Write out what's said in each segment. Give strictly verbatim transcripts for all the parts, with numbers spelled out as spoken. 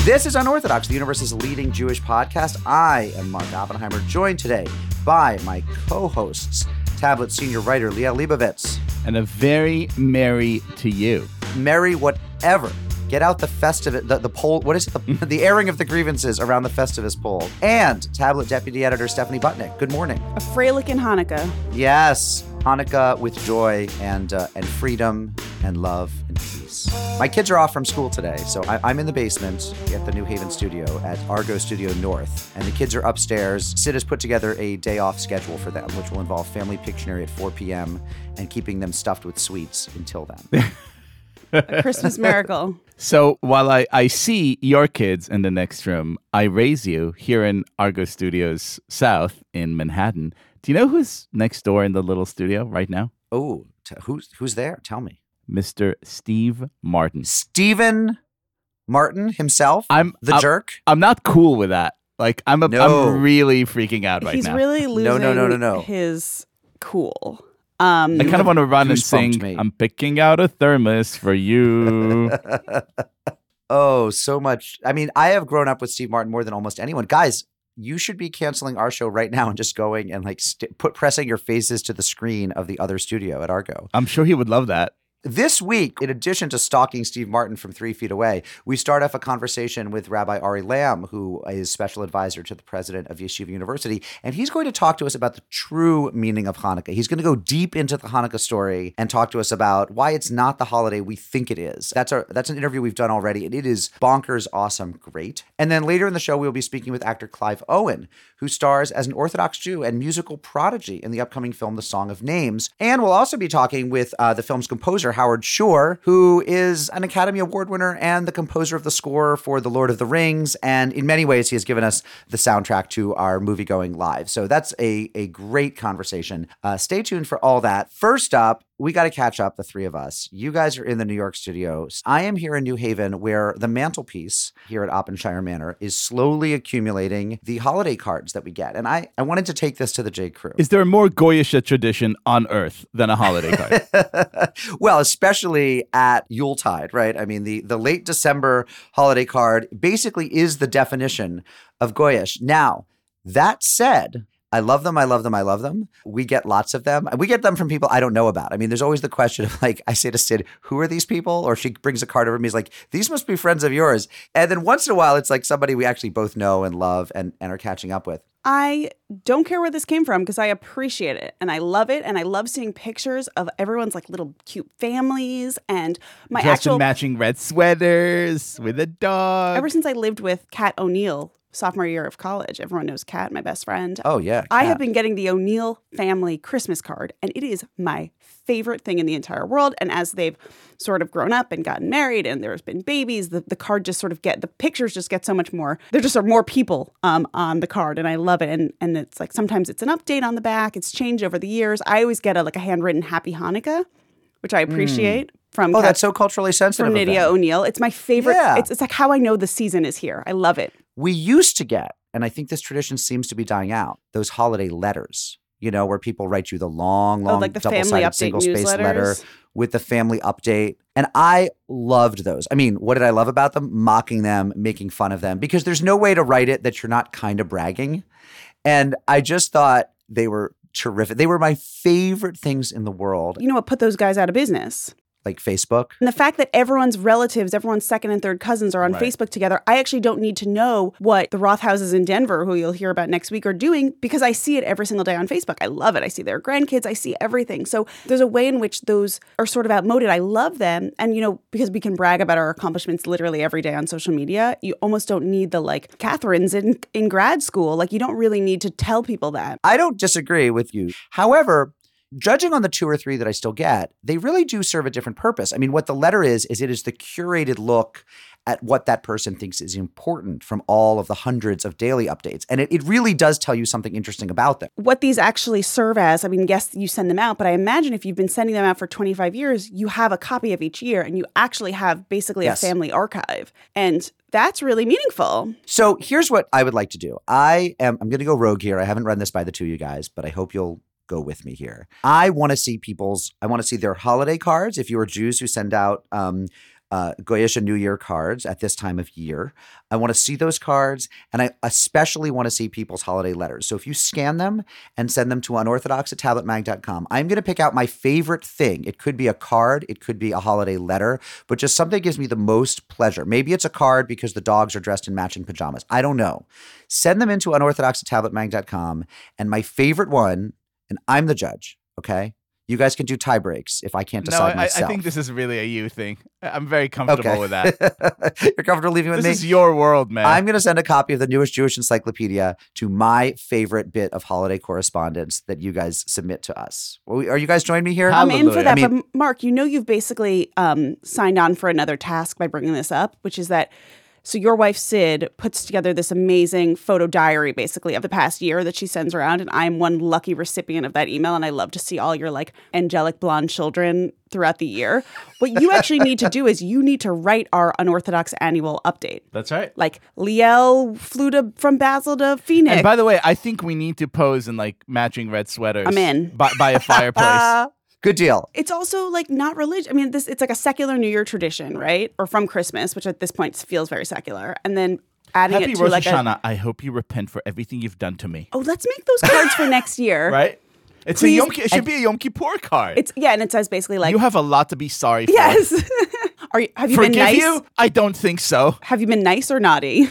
This is Unorthodox, the universe's leading Jewish podcast. I am Mark Oppenheimer, joined today by my co-hosts, Tablet senior writer Liel Leibovitz. And a very merry to you. Merry whatever. Get out the Festivus, the, the poll, what is it? The, the airing of the grievances around the Festivus poll. And Tablet deputy editor Stephanie Butnick. Good morning. A Freilichen Hanukkah. Yes, Hanukkah with joy and uh, and freedom and love and peace. My kids are off from school today, so I, I'm in the basement at the New Haven studio at Argo Studio North, and the kids are upstairs. Sid has put together a day off schedule for them, which will involve family Pictionary at four p.m. and keeping them stuffed with sweets until then. A Christmas miracle. So while I, I see your kids in the next room, I raise you here in Argo Studios South in Manhattan. Do you know who's next door in the little studio right now? Oh, t- who's who's there? Tell me. Mister Steve Martin. Stephen Martin himself? I'm the I'm, jerk? I'm not cool with that. Like, I'm a, No. I'm really freaking out right He's now. really losing No, no, no, no, no. his cool. Um, I kind of want to run and Goosebumped sing, me. I'm picking out a thermos for you. Oh, so much. I mean, I have grown up with Steve Martin more than almost anyone. Guys, you should be canceling our show right now and just going and like st- put pressing your faces to the screen of the other studio at Argo. I'm sure he would love that. This week, in addition to stalking Steve Martin from three feet away, we start off a conversation with Rabbi Ari Lamb, who is special advisor to the president of Yeshiva University. And he's going to talk to us about the true meaning of Hanukkah. He's going to go deep into the Hanukkah story and talk to us about why it's not the holiday we think it is. That's our that's an interview we've done already, and it is bonkers, awesome, great. And then later in the show, we'll be speaking with actor Clive Owen, who stars as an Orthodox Jew and musical prodigy in the upcoming film The Song of Names. And we'll also be talking with uh, the film's composer, Howard Shore, who is an Academy Award winner and the composer of the score for The Lord of the Rings. And in many ways, he has given us the soundtrack to our movie-going lives. So that's a, a great conversation. Uh, stay tuned for all that. First up, we got to catch up, the three of us. You guys are in the New York studios. I am here in New Haven, where the mantelpiece here at Oppenshire Manor is slowly accumulating the holiday cards that we get. And I, I wanted to take this to the J. Crew. Is there a more Goyish a tradition on earth than a holiday card? Well, especially at Yuletide, right? I mean, the, the late December holiday card basically is the definition of Goyish. Now, that said, I love them. I love them. I love them. We get lots of them. We get them from people I don't know about. I mean, there's always the question of like, I say to Sid, who are these people? Or she brings a card over to me. He's like, these must be friends of yours. And then once in a while, it's like somebody we actually both know and love and, and are catching up with. I don't care where this came from because I appreciate it and I love it. And I love seeing pictures of everyone's like little cute families and my Dressed actual... in matching red sweaters with a dog. Ever since I lived with Kat O'Neill, sophomore year of college, everyone knows Kat, my best friend. Oh, yeah. I Kat. have been getting the O'Neill family Christmas card, and it is my favorite thing in the entire world. And as they've sort of grown up and gotten married and there's been babies, the, the card just sort of get, the pictures just get so much more. There just are more people um, on the card, and I love it. And and it's like sometimes it's an update on the back. It's changed over the years. I always get a like a handwritten Happy Hanukkah, which I appreciate. Mm. From oh, Kat, that's so culturally sensitive. From Nydia O'Neill. It's my favorite. Yeah. It's, it's like how I know the season is here. I love it. We used to get, and I think this tradition seems to be dying out, those holiday letters, you know, where people write you the long, long, oh, like the double-sided single-spaced letter with the family update. And I loved those. I mean, what did I love about them? Mocking them, making fun of them, because there's no way to write it that you're not kind of bragging. And I just thought they were terrific. They were my favorite things in the world. You know what put those guys out of business? Like Facebook. And the fact that everyone's relatives, everyone's second and third cousins are on Right. Facebook together, I actually don't need to know what the Rothhouses in Denver, who you'll hear about next week, are doing because I see it every single day on Facebook. I love it. I see their grandkids. I see everything. So there's a way in which those are sort of outmoded. I love them. And, you know, because we can brag about our accomplishments literally every day on social media, you almost don't need the, like, Catherine's in, in grad school. Like, you don't really need to tell people that. I don't disagree with you. However, judging on the two or three that I still get, they really do serve a different purpose. I mean, what the letter is, is it is the curated look at what that person thinks is important from all of the hundreds of daily updates. And it, it really does tell you something interesting about them. What these actually serve as, I mean, yes, you send them out, but I imagine if you've been sending them out for twenty-five years, you have a copy of each year and you actually have basically Yes. a family archive. And that's really meaningful. So here's what I would like to do. I am, I'm going to go rogue here. I haven't run this by the two of you guys, but I hope you'll go with me here. I want to see people's, I want to see their holiday cards. If you are Jews who send out um, uh, Goyish New Year cards at this time of year. I want to see those cards, and I especially want to see people's holiday letters. So if you scan them and send them to unorthodox at tablet mag dot com, I'm going to pick out my favorite thing. It could be a card, it could be a holiday letter, but just something that gives me the most pleasure. Maybe it's a card because the dogs are dressed in matching pajamas. I don't know. Send them into unorthodox at tablet mag dot com, and my favorite one, and I'm the judge, okay? You guys can do tie breaks if I can't No, decide I, myself. I think this is really a you thing. I'm very comfortable Okay. with that. You're comfortable leaving with This me? is your world, man. I'm going to send a copy of the newest Jewish encyclopedia to my favorite bit of holiday correspondence that you guys submit to us. Are you guys joining me here? I'm in for Hallelujah. that. I mean- but Mark, you know you've basically um, signed on for another task by bringing this up, which is that so your wife Sid puts together this amazing photo diary basically of the past year that she sends around, and I'm one lucky recipient of that email, and I love to see all your like angelic blonde children throughout the year. What you actually need to do is you need to write our unorthodox annual update. That's right. Like Liel flew to from Basel to Phoenix. And by the way, I think we need to pose in like matching red sweaters. I'm in. By, by a fireplace. Good deal. It's also like not religious. I mean, this it's like a secular New Year tradition, right? Or from Christmas, which at this point feels very secular, and then adding Happy it to Rosh like a Hashanah. I hope you repent for everything you've done to me. oh, let's make those cards for next year, Right? It's Please- a Yom, Ki- it should be a Yom Kippur card. It's yeah, and it says basically like you have a lot to be sorry for. yes. Are you, have you Forgive been nice? you? I don't think so. Have you been nice or naughty?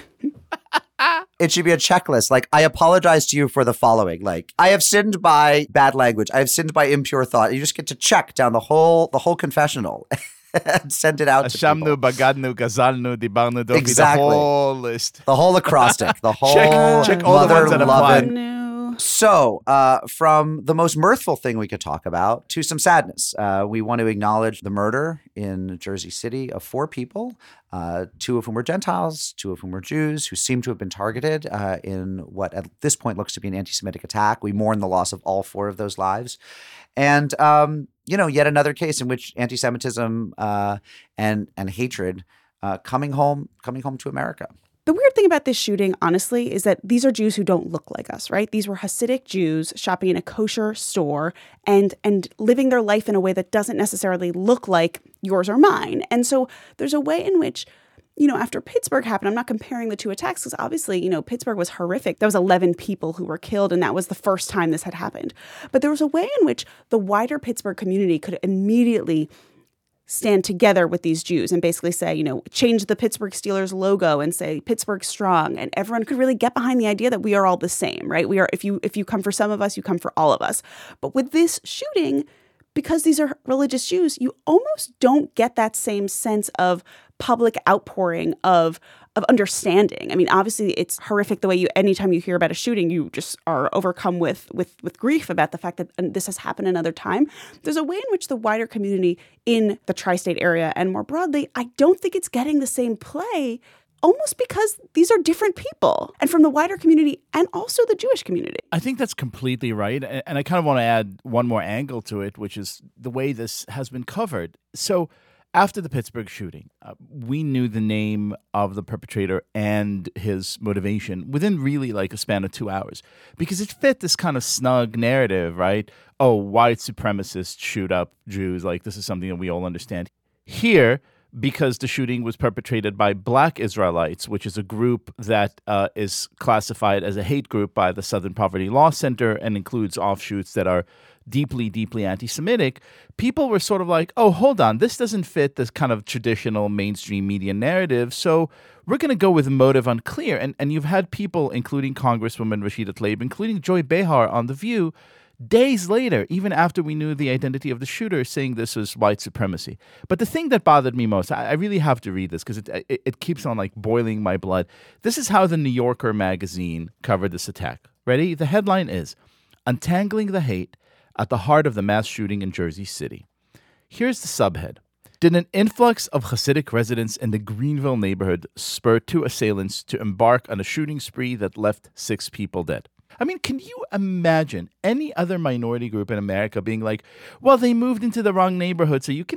It should be a checklist. Like, I apologize to you for the following. Like, I have sinned by bad language. I have sinned by impure thought. You just get to check down the whole the whole confessional and send it out to Ashamnu, people. Bagadnu, Gazalnu, Dibarnu, Dovi, Exactly. the whole list. The whole acrostic. The whole Check- check all the mother ones that apply. loving. No. So, uh, from the most mirthful thing we could talk about to some sadness, uh, we want to acknowledge the murder in Jersey City of four people, uh, two of whom were Gentiles, two of whom were Jews, who seem to have been targeted uh, in what at this point looks to be an anti-Semitic attack. We mourn the loss of all four of those lives. And, um, you know, yet another case in which anti-Semitism uh, and and hatred uh, coming home, coming home to America. The weird thing about this shooting, honestly, is that these are Jews who don't look like us, right? These were Hasidic Jews shopping in a kosher store and and living their life in a way that doesn't necessarily look like yours or mine. And so there's a way in which, you know, after Pittsburgh happened, I'm not comparing the two attacks because obviously, you know, Pittsburgh was horrific. There was eleven people who were killed, and that was the first time this had happened. But there was a way in which the wider Pittsburgh community could immediately stand together with these Jews and basically say, you know, change the Pittsburgh Steelers logo and say Pittsburgh strong, and everyone could really get behind the idea that we are all the same, right? We are if you if you come for some of us, you come for all of us. But with this shooting, because these are religious Jews, you almost don't get that same sense of public outpouring of of understanding. I mean, obviously it's horrific the way you anytime you hear about a shooting, you just are overcome with with with grief about the fact that this has happened another time. There's a way in which the wider community in the tri-state area and more broadly, I don't think it's getting the same play, almost because these are different people, and from the wider community and also the Jewish community. I think that's completely right. A- And I kind of want to add one more angle to it, which is the way this has been covered. So after the Pittsburgh shooting, uh, we knew the name of the perpetrator and his motivation within really like a span of two hours because it fit this kind of snug narrative, right? Oh, white supremacists shoot up Jews. Like, this is something that we all understand. Here, because the shooting was perpetrated by Black Israelites, which is a group that uh, is classified as a hate group by the Southern Poverty Law Center and includes offshoots that are deeply, deeply anti-Semitic, people were sort of like, oh, hold on, this doesn't fit this kind of traditional mainstream media narrative, so we're going to go with motive unclear. And and you've had people, including Congresswoman Rashida Tlaib, including Joy Behar on The View, days later, even after we knew the identity of the shooter, saying this was white supremacy. But the thing that bothered me most, I, I really have to read this because it, it it keeps on like boiling my blood. This is how the New Yorker magazine covered this attack. Ready? The headline is, "Untangling the Hate at the Heart of the Mass Shooting in Jersey City." Here's the subhead. Did an influx of Hasidic residents in the Greenville neighborhood spur two assailants to embark on a shooting spree that left six people dead? I mean, can you imagine any other minority group in America being like, well, they moved into the wrong neighborhood, so you can kind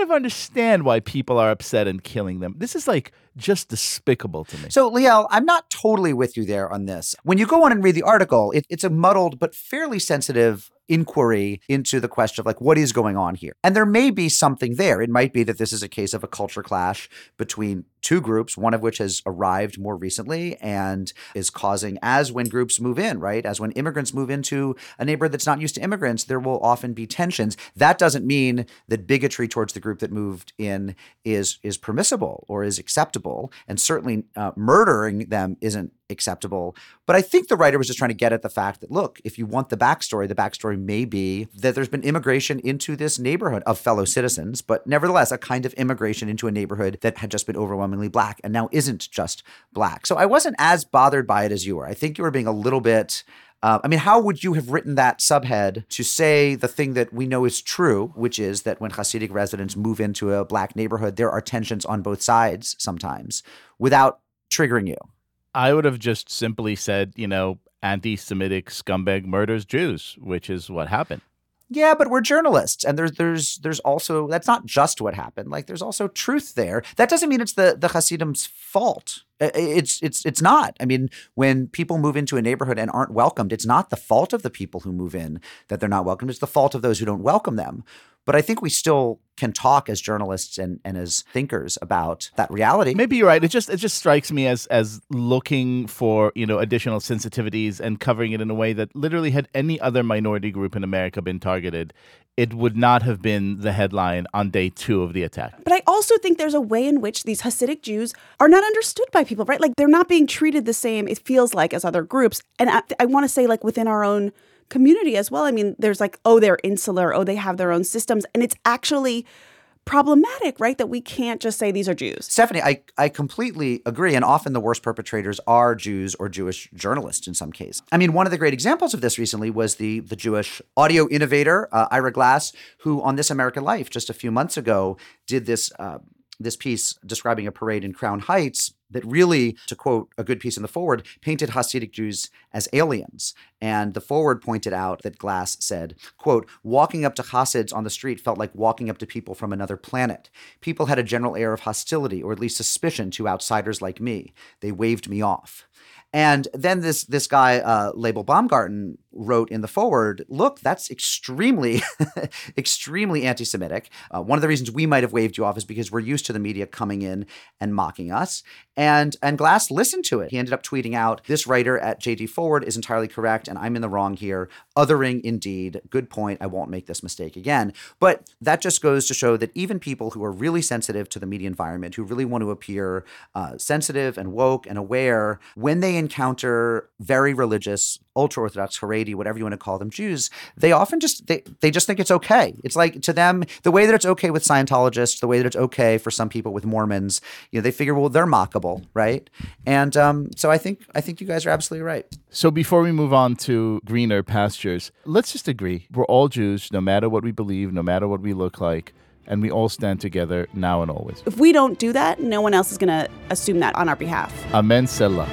of understand why people are upset and killing them. This is like just despicable to me. So, Liel, I'm not totally with you there on this. When you go on and read the article, it, it's a muddled but fairly sensitive inquiry into the question of like, what is going on here? And there may be something there. It might be that this is a case of a culture clash between two groups, one of which has arrived more recently and is causing, as when groups move in, right? As when immigrants move into a neighborhood that's not used to immigrants, there will often be tensions. That doesn't mean that bigotry towards the group that moved in is, is permissible or is acceptable. And certainly uh, murdering them isn't acceptable. But I think the writer was just trying to get at the fact that, look, if you want the backstory, the backstory may be that there's been immigration into this neighborhood of fellow citizens, but nevertheless, a kind of immigration into a neighborhood that had just been overwhelmingly black and now isn't just black. So I wasn't as bothered by it as you were. I think you were being a little bit Uh, I mean, how would you have written that subhead to say the thing that we know is true, which is that when Hasidic residents move into a black neighborhood, there are tensions on both sides sometimes, without triggering you? I would have just simply said, you know, anti-Semitic scumbag murders Jews, which is what happened. Yeah, but we're journalists, and there's there's there's also, that's not just what happened. Like, there's also truth there. That doesn't mean it's the the Hasidim's fault. It's it's it's not. I mean, when people move into a neighborhood and aren't welcomed, it's not the fault of the people who move in that they're not welcomed. It's the fault of those who don't welcome them. But I think we still can talk as journalists and, and as thinkers about that reality. Maybe you're right. It just it just strikes me as as looking for, you know, additional sensitivities and covering it in a way that literally, had any other minority group in America been targeted, it would not have been the headline on day two of the attack. But I also think there's a way in which these Hasidic Jews are not understood by people, right? Like, they're not being treated the same, it feels like, as other groups. And I, I want to say, like, within our own community as well. I mean, there's like, oh, they're insular, oh, they have their own systems. And it's actually problematic, right? That we can't just say these are Jews. Stephanie, I, I completely agree. And often the worst perpetrators are Jews or Jewish journalists in some case. I mean, one of the great examples of this recently was the, the Jewish audio innovator, uh, Ira Glass, who on This American Life just a few months ago did this uh, this piece describing a parade in Crown Heights that really, to quote a good piece in the foreword, painted Hasidic Jews as aliens. And the foreword pointed out that Glass said, quote, walking up to Hasids on the street felt like walking up to people from another planet. People had a general air of hostility, or at least suspicion, to outsiders like me. They waved me off. And then this this guy, uh, Label Baumgarten, wrote in the foreword, look, that's extremely, extremely anti-Semitic. Uh, one of the reasons we might have waved you off is because we're used to the media coming in and mocking us. And and Glass listened to it. He ended up tweeting out, this writer at J D Forward is entirely correct, and I'm in the wrong here. Othering indeed. Good point. I won't make this mistake again. But that just goes to show that even people who are really sensitive to the media environment, who really want to appear uh, sensitive and woke and aware, when they encounter very religious, ultra-Orthodox, Haredi, whatever you want to call them, Jews, they often just, they, they just think it's okay. It's like, to them, the way that it's okay with Scientologists, the way that it's okay for some people with Mormons, you know, they figure, well, they're mockable, right? And um, so I think, I think you guys are absolutely right. So before we move on to greener pastures, let's just agree, we're all Jews, no matter what we believe, no matter what we look like, and we all stand together now and always. If we don't do that, no one else is going to assume that on our behalf. Amen Selah.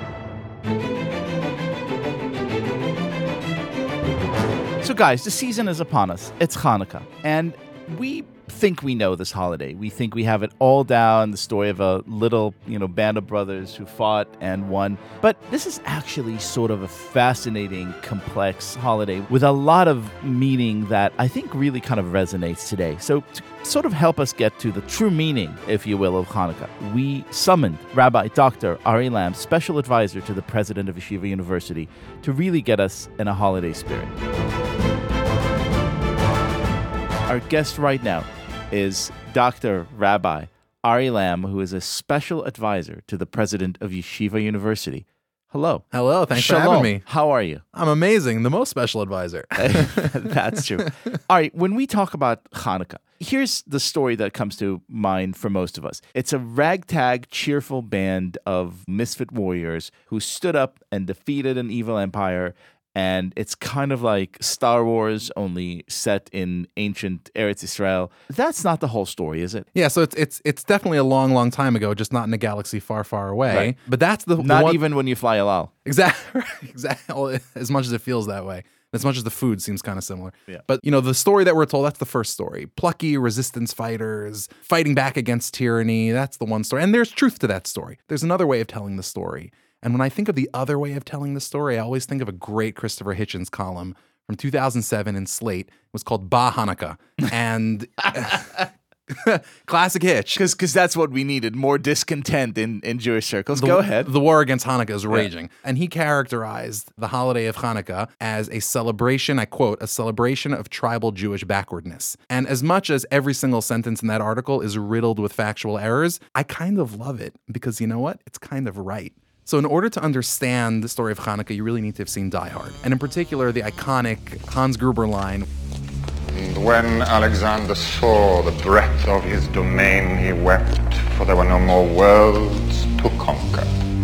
So guys, the season is upon us. It's Hanukkah. And we think we know this holiday. We think we have it all down, the story of a little, you know, band of brothers who fought and won. But this is actually sort of a fascinating, complex holiday with a lot of meaning that I think really kind of resonates today. So to sort of help us get to the true meaning, if you will, of Hanukkah, we summoned Rabbi Doctor Ari Lamm, special advisor to the president of Yeshiva University, to really get us in a holiday spirit. Our guest right now is Doctor Rabbi Ari Lamm, who is a special advisor to the president of Yeshiva University. Hello. Hello. Thanks Shalom. for having me. How are you? I'm amazing. The most special advisor. That's true. All right. When we talk about Hanukkah, here's the story that comes to mind for most of us. It's a ragtag, cheerful band of misfit warriors who stood up and defeated an evil empire. And it's kind of like Star Wars, only set in ancient Eretz Israel. That's not the whole story, is it? Yeah, so it's it's it's definitely a long, long time ago, just not in a galaxy far, far away. Right. But that's the Not the one, even when you fly halal. exactly exactly as much as it feels that way. As much as the food seems kind of similar. Yeah. But, you know, the story that we're told, that's the first story. Plucky resistance fighters, fighting back against tyranny. That's the one story. And there's truth to that story. There's another way of telling the story. And when I think of the other way of telling the story, I always think of a great Christopher Hitchens column from two thousand seven in Slate. It was called Bah Hanukkah. And classic Hitch. Because that's what we needed, more discontent in, in Jewish circles. The, Go ahead. The war against Hanukkah is raging. Yeah. And he characterized the holiday of Hanukkah as a celebration, I quote, a celebration of tribal Jewish backwardness. And as much as every single sentence in that article is riddled with factual errors, I kind of love it because you know what? It's kind of right. So in order to understand the story of Hanukkah, you really need to have seen Die Hard. And in particular, the iconic Hans Gruber line, "And when Alexander saw the breadth of his domain, he wept, for there were no more worlds to conquer."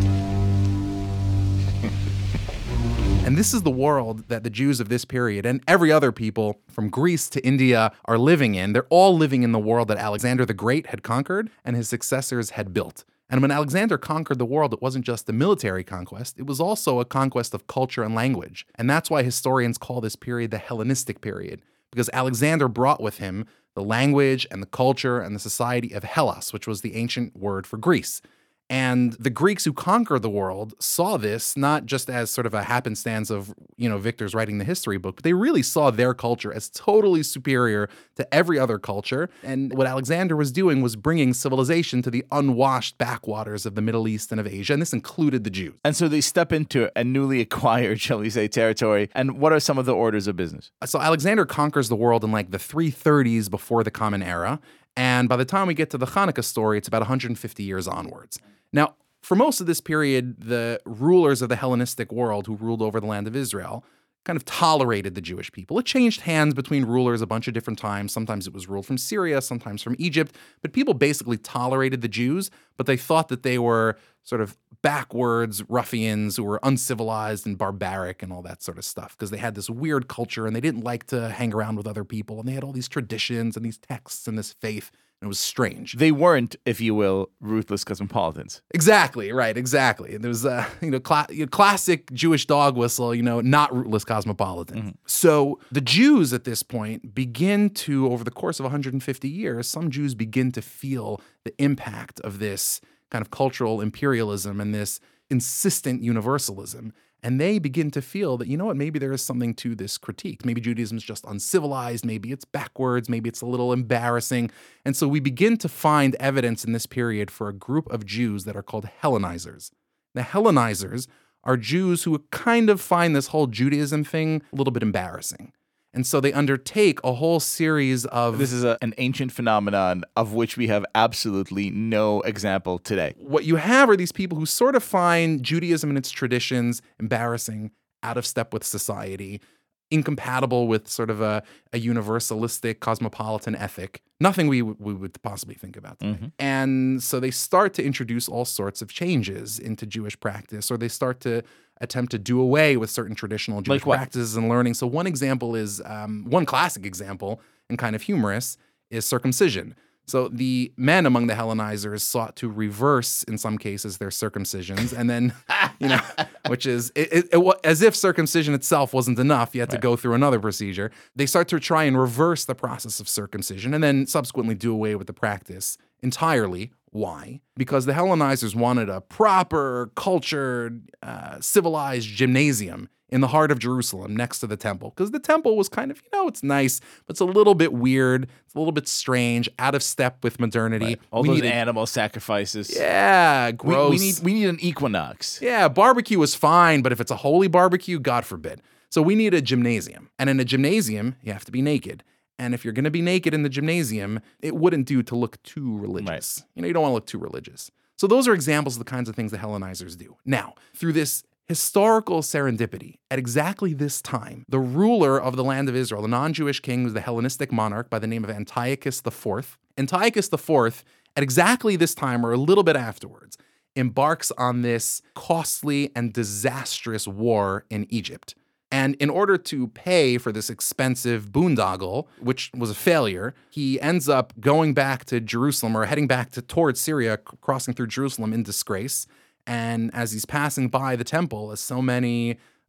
And this is the world that the Jews of this period and every other people from Greece to India are living in. They're all living in the world that Alexander the Great had conquered and his successors had built. And when Alexander conquered the world, it wasn't just a military conquest, it was also a conquest of culture and language. And that's why historians call this period the Hellenistic period, because Alexander brought with him the language and the culture and the society of Hellas, which was the ancient word for Greece. And the Greeks who conquered the world saw this not just as sort of a happenstance of, you know, victors writing the history book, but they really saw their culture as totally superior to every other culture. And what Alexander was doing was bringing civilization to the unwashed backwaters of the Middle East and of Asia, and this included the Jews. And so they step into a newly acquired, shall we say, territory. And what are some of the orders of business? So Alexander conquers the world in like the three thirties before the Common Era. And by the time we get to the Hanukkah story, it's about one hundred fifty years onwards. Now, for most of this period, the rulers of the Hellenistic world who ruled over the land of Israel kind of tolerated the Jewish people. It changed hands between rulers a bunch of different times. Sometimes it was ruled from Syria, sometimes from Egypt. But people basically tolerated the Jews, but they thought that they were sort of backwards ruffians who were uncivilized and barbaric and all that sort of stuff because they had this weird culture and they didn't like to hang around with other people. And they had all these traditions and these texts and this faith. It was strange. They weren't, if you will, ruthless cosmopolitans. Exactly, right, exactly. And there was a you know, cla- classic Jewish dog whistle, you know, not ruthless cosmopolitan. Mm-hmm. So the Jews at this point begin to, over the course of one hundred fifty years, some Jews begin to feel the impact of this kind of cultural imperialism and this insistent universalism. And they begin to feel that, you know what, maybe there is something to this critique. Maybe Judaism is just uncivilized. Maybe it's backwards. Maybe it's a little embarrassing. And so we begin to find evidence in this period for a group of Jews that are called Hellenizers. The Hellenizers are Jews who kind of find this whole Judaism thing a little bit embarrassing. And so they undertake a whole series of... This is a, an ancient phenomenon of which we have absolutely no example today. What you have are these people who sort of find Judaism and its traditions embarrassing, out of step with society, incompatible with sort of a, a universalistic cosmopolitan ethic. Nothing we, w- we would possibly think about today. Mm-hmm. And so they start to introduce all sorts of changes into Jewish practice, or they start to attempt to do away with certain traditional Jewish like practices and learning. So one example is, um, one classic example, and kind of humorous, is circumcision. So the men among the Hellenizers sought to reverse, in some cases, their circumcisions, and then, you know, which is it, it, it, as if circumcision itself wasn't enough. You had to right. go through another procedure. They start to try and reverse the process of circumcision, and then subsequently do away with the practice entirely. Why? Because the Hellenizers wanted a proper, cultured, uh, civilized gymnasium in the heart of Jerusalem next to the temple. Because the temple was kind of, you know, it's nice, but it's a little bit weird. It's a little bit strange, out of step with modernity. Right. All we those need animal sacrifices. Yeah, gross. We, we, need, we need an equinox. Yeah, barbecue is fine, but if it's a holy barbecue, God forbid. So we need a gymnasium. And in a gymnasium, you have to be naked. And if you're going to be naked in the gymnasium, it wouldn't do to look too religious. Right. You know, you don't want to look too religious. So those are examples of the kinds of things the Hellenizers do. Now, through this historical serendipity, at exactly this time, the ruler of the land of Israel, the non-Jewish king, was the Hellenistic monarch by the name of Antiochus the Fourth. Antiochus the Fourth, at exactly this time, or a little bit afterwards, embarks on this costly and disastrous war in Egypt. And in order to pay for this expensive boondoggle, which was a failure, he ends up going back to Jerusalem, or heading back to towards Syria, crossing through Jerusalem in disgrace. And as he's passing by the temple, as so many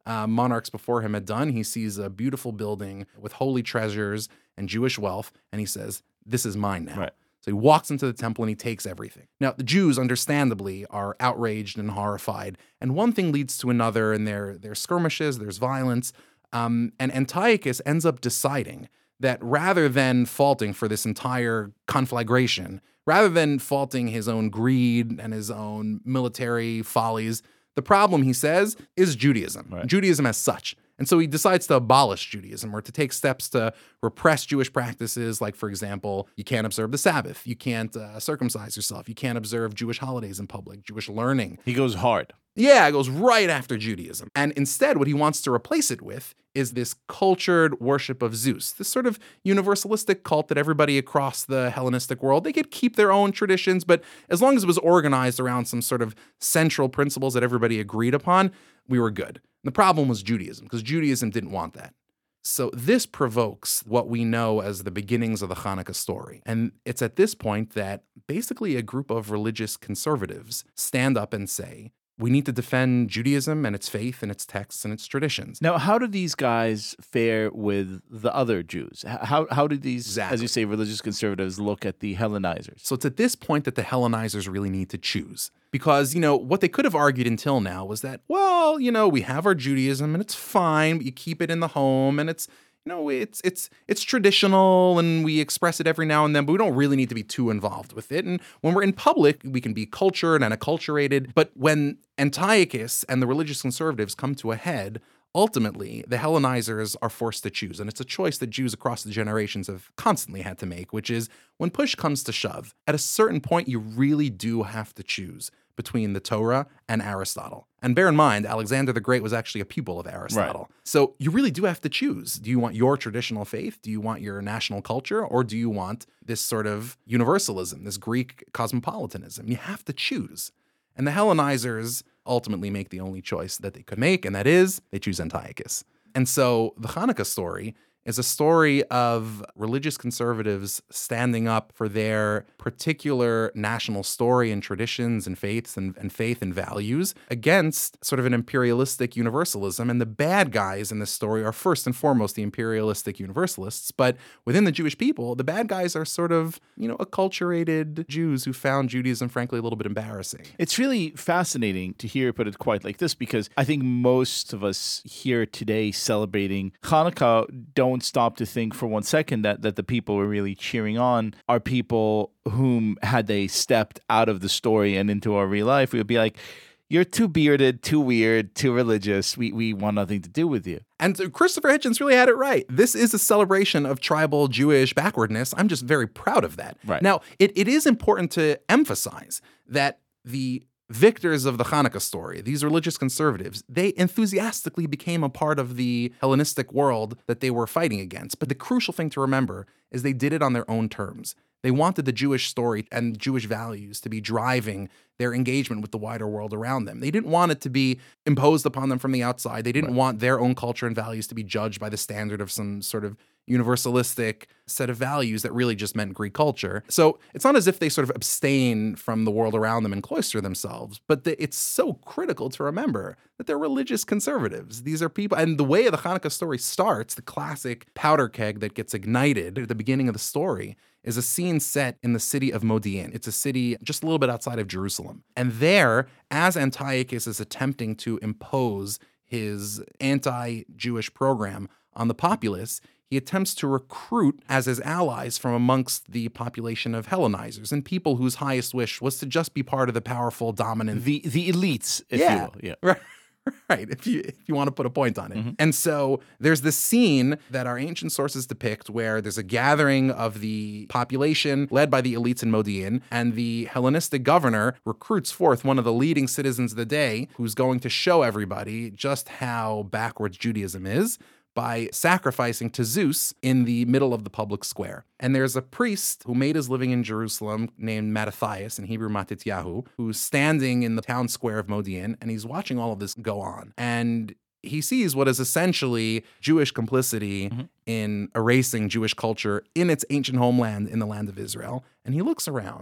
uh, monarchs before him had done. He sees a beautiful building with holy treasures and Jewish wealth, and he says, this is mine now. Right. So he walks into the temple and he takes everything. Now, the Jews, understandably, are outraged and horrified. And one thing leads to another, and there, there's skirmishes, there's violence. Um, and Antiochus ends up deciding that rather than faulting for this entire conflagration, rather than faulting his own greed and his own military follies, the problem, he says, is Judaism, Right. Judaism as such. And so he decides to abolish Judaism or to take steps to repress Jewish practices, like, for example, you can't observe the Sabbath, you can't uh, circumcise yourself, you can't observe Jewish holidays in public, Jewish learning. He goes hard. Yeah, it goes right after Judaism. And instead, what he wants to replace it with is this cultured worship of Zeus, this sort of universalistic cult that everybody across the Hellenistic world, they could keep their own traditions, but as long as it was organized around some sort of central principles that everybody agreed upon, we were good. And the problem was Judaism, because Judaism didn't want that. So this provokes what we know as the beginnings of the Hanukkah story. And it's at this point that basically a group of religious conservatives stand up and say, we need to defend Judaism and its faith and its texts and its traditions. Now, how do these guys fare with the other Jews? H- How how do these, Exactly. as you say, religious conservatives look at the Hellenizers? So it's at this point that the Hellenizers really need to choose. Because, you know, what they could have argued until now was that, well, you know, we have our Judaism and it's fine, but you keep it in the home and it's, you know, it's it's it's traditional and we express it every now and then, but we don't really need to be too involved with it. And when we're in public, we can be cultured and acculturated. But when Antiochus and the religious conservatives come to a head, ultimately, the Hellenizers are forced to choose. And it's a choice that Jews across the generations have constantly had to make, which is when push comes to shove, at a certain point, you really do have to choose between the Torah and Aristotle. And bear in mind, Alexander the Great was actually a pupil of Aristotle. Right. So you really do have to choose. Do you want your traditional faith? Do you want your national culture? Or do you want this sort of universalism, this Greek cosmopolitanism? You have to choose. And the Hellenizers ultimately make the only choice that they could make, and that is they choose Antiochus. And so the Hanukkah story is a story of religious conservatives standing up for their particular national story and traditions and faiths and, and faith and values against sort of an imperialistic universalism. And the bad guys in this story are first and foremost the imperialistic universalists. But within the Jewish people, the bad guys are sort of, you know, acculturated Jews who found Judaism, frankly, a little bit embarrassing. It's really fascinating to hear it put it quite like this, because I think most of us here today celebrating Hanukkah don't stop to think for one second that, that the people we're really cheering on are people whom, had they stepped out of the story and into our real life, we would be like, you're too bearded, too weird, too religious. We we want nothing to do with you. And Christopher Hitchens really had it right. This is a celebration of tribal Jewish backwardness. I'm just very proud of that. Right. Now, it, it is important to emphasize that the victors of the Hanukkah story, these religious conservatives, they enthusiastically became a part of the Hellenistic world that they were fighting against. But the crucial thing to remember is they did it on their own terms. They wanted the Jewish story and Jewish values to be driving their engagement with the wider world around them. They didn't want it to be imposed upon them from the outside. They didn't right. want their own culture and values to be judged by the standard of some sort of universalistic set of values that really just meant Greek culture. So it's not as if they sort of abstain from the world around them and cloister themselves, but the, it's so critical to remember that they're religious conservatives. These are people, and the way the Hanukkah story starts, the classic powder keg that gets ignited at the beginning of the story, is a scene set in the city of Modi'in. It's a city just a little bit outside of Jerusalem. And there, as Antiochus is attempting to impose his anti-Jewish program on the populace, he attempts to recruit as his allies from amongst the population of Hellenizers and people whose highest wish was to just be part of the powerful, dominant... The the elites, if yeah, you will. Yeah. Right. Right, if you if you want to put a point on it. Mm-hmm. And so there's this scene that our ancient sources depict where there's a gathering of the population led by the elites in Modi'in, and the Hellenistic governor recruits forth one of the leading citizens of the day who's going to show everybody just how backwards Judaism is by sacrificing to Zeus in the middle of the public square. And there's a priest who made his living in Jerusalem named Mattathias, in Hebrew Matityahu, who's standing in the town square of Modi'in, and he's watching all of this go on. And he sees what is essentially Jewish complicity mm-hmm. in erasing Jewish culture in its ancient homeland in the land of Israel. And he looks around,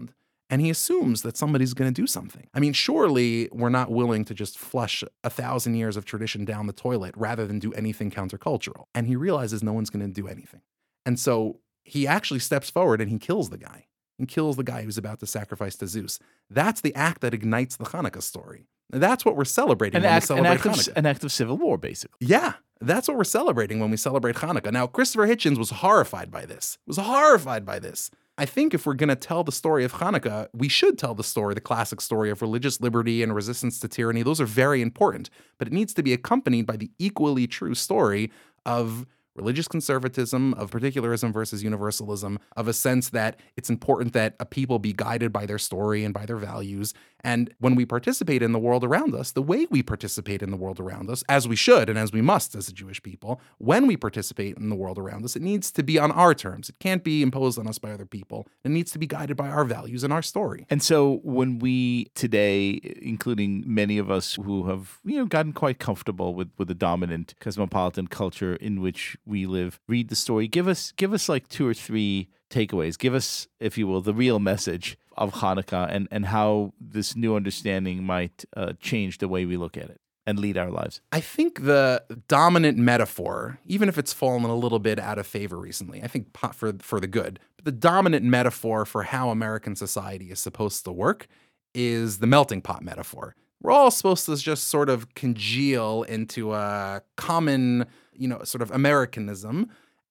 and he assumes that somebody's going to do something. I mean, surely we're not willing to just flush a thousand years of tradition down the toilet rather than do anything countercultural. And he realizes no one's going to do anything. And so he actually steps forward and he kills the guy. He kills the guy who's about to sacrifice to Zeus. That's the act that ignites the Hanukkah story. That's what we're celebrating An when act, we celebrate an, act Hanukkah. of, an act of civil war, basically. Yeah, that's what we're celebrating when we celebrate Hanukkah. Now, Christopher Hitchens was horrified by this. Was horrified by this. I think if we're going to tell the story of Hanukkah, we should tell the story, the classic story of religious liberty and resistance to tyranny. Those are very important, but it needs to be accompanied by the equally true story of religious conservatism, of particularism versus universalism, of a sense that it's important that a people be guided by their story and by their values. And when we participate in the world around us, the way we participate in the world around us, as we should and as we must as a Jewish people, when we participate in the world around us, it needs to be on our terms. It can't be imposed on us by other people. It needs to be guided by our values and our story. And so when we today, including many of us who have, you know, gotten quite comfortable with, with the dominant cosmopolitan culture in which we live, read the story, give us give us like two or three takeaways. Give us, if you will, the real message of Hanukkah and, and how this new understanding might uh, change the way we look at it and lead our lives. I think the dominant metaphor, even if it's fallen a little bit out of favor recently, I think po- for for the good, but the dominant metaphor for how American society is supposed to work is the melting pot metaphor. We're all supposed to just sort of congeal into a common, you know, sort of Americanism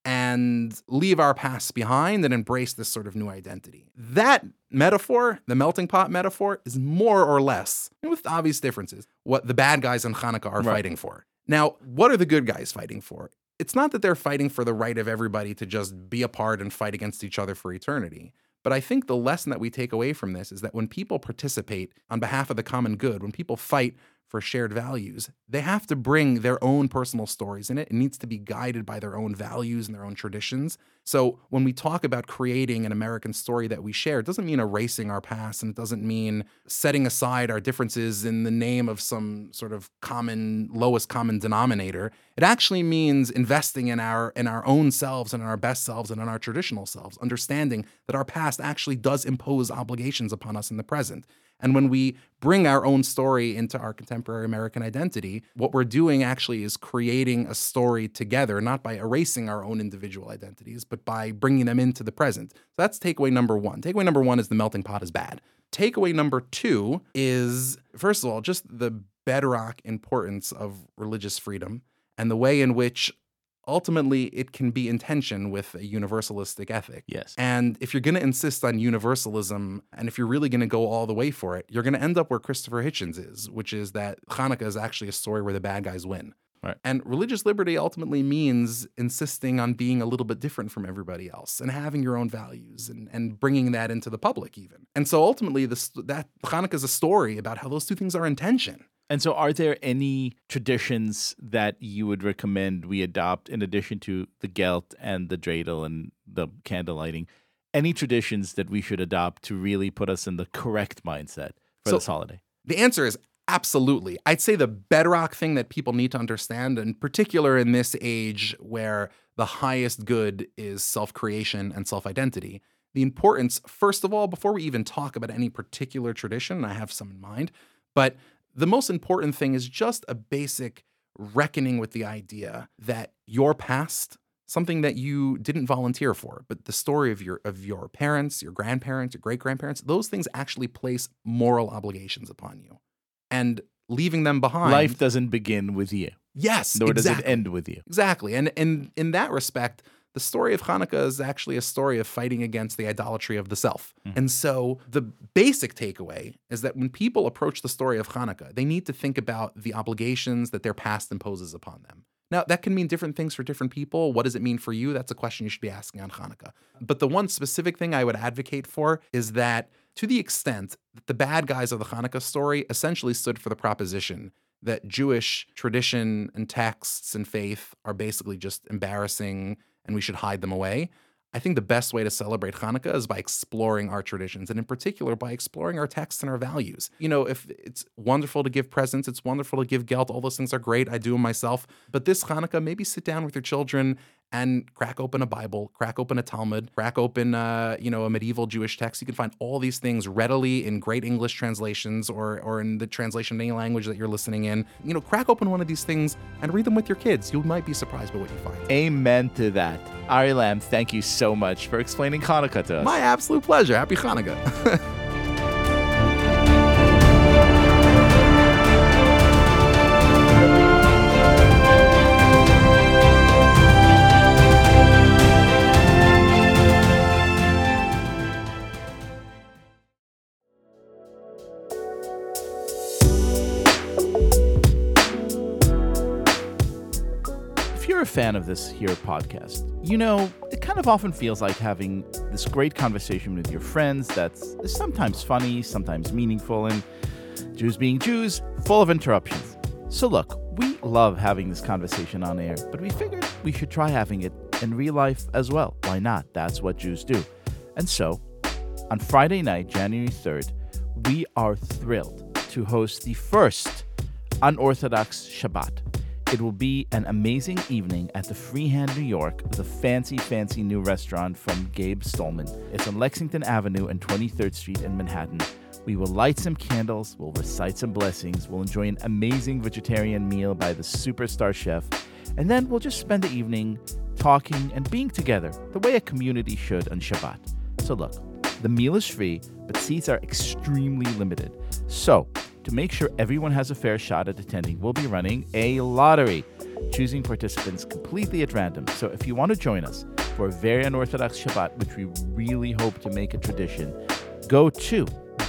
and leave our past behind and embrace this sort of new identity. That metaphor, the melting pot metaphor, is more or less, with obvious differences, what the bad guys in Hanukkah are Right. fighting for. Now, what are the good guys fighting for? It's not that they're fighting for the right of everybody to just be apart and fight against each other for eternity. But I think the lesson that we take away from this is that when people participate on behalf of the common good, when people fight for shared values, they have to bring their own personal stories in it. It needs to be guided by their own values and their own traditions. So when we talk about creating an American story that we share, it doesn't mean erasing our past, and it doesn't mean setting aside our differences in the name of some sort of common, lowest common denominator. It actually means investing in our in our own selves and in our best selves and in our traditional selves, understanding that our past actually does impose obligations upon us in the present. And when we bring our own story into our contemporary American identity, what we're doing actually is creating a story together, not by erasing our own individual identities, but by bringing them into the present. So that's takeaway number one. Takeaway number one is the melting pot is bad. Takeaway number two is, first of all, just the bedrock importance of religious freedom and the way in which ultimately it can be in tension with a universalistic ethic. Yes. And if you're going to insist on universalism, and if you're really going to go all the way for it, you're going to end up where Christopher Hitchens is, which is that Hanukkah is actually a story where the bad guys win. Right. And religious liberty ultimately means insisting on being a little bit different from everybody else and having your own values and, and bringing that into the public even. And so ultimately, this, that Hanukkah is a story about how those two things are in tension. And so are there any traditions that you would recommend we adopt in addition to the gelt and the dreidel and the candle lighting? Any traditions that we should adopt to really put us in the correct mindset for So- this holiday? The answer is absolutely. I'd say the bedrock thing that people need to understand, in particular in this age where the highest good is self-creation and self-identity, the importance, first of all, before we even talk about any particular tradition, I have some in mind, but the most important thing is just a basic reckoning with the idea that your past, something that you didn't volunteer for, but the story of your of your parents, your grandparents, your great-grandparents, those things actually place moral obligations upon you. And leaving them behind. Life doesn't begin with you, Yes, nor does exactly. it end with you. Exactly. And and in that respect, the story of Hanukkah is actually a story of fighting against the idolatry of the self. Mm. And so the basic takeaway is that when people approach the story of Hanukkah, they need to think about the obligations that their past imposes upon them. Now, that can mean different things for different people. What does it mean for you? That's a question you should be asking on Hanukkah. But the one specific thing I would advocate for is that to the extent that the bad guys of the Hanukkah story essentially stood for the proposition that Jewish tradition and texts and faith are basically just embarrassing and we should hide them away, I think the best way to celebrate Hanukkah is by exploring our traditions, and in particular by exploring our texts and our values. You know, if it's wonderful to give presents, it's wonderful to give gelt, all those things are great, I do them myself, but this Hanukkah, maybe sit down with your children and crack open a Bible, crack open a Talmud, crack open, uh, you know, a medieval Jewish text. You can find all these things readily in great English translations or, or in the translation of any language that you're listening in. You know, crack open one of these things and read them with your kids. You might be surprised by what you find. Amen to that. Ari Lam, thank you so much for explaining Hanukkah to us. My absolute pleasure. Happy Hanukkah. If you're a fan of this here podcast, you know, it kind of often feels like having this great conversation with your friends that's sometimes funny, sometimes meaningful, and Jews being Jews, full of interruptions. So look, we love having this conversation on air, but we figured we should try having it in real life as well. Why not? That's what Jews do. And so, on Friday night, January third, we are thrilled to host the first Unorthodox Shabbat. It will be an amazing evening at the Freehand New York, the fancy, fancy new restaurant from Gabe Stolman. It's on Lexington Avenue and twenty-third Street in Manhattan. We will light some candles, we'll recite some blessings, we'll enjoy an amazing vegetarian meal by the superstar chef, and then we'll just spend the evening talking and being together the way a community should on Shabbat. So look, the meal is free, but seats are extremely limited. So, to make sure everyone has a fair shot at attending, we'll be running a lottery, choosing participants completely at random. So if you want to join us for a very unorthodox Shabbat, which we really hope to make a tradition, go to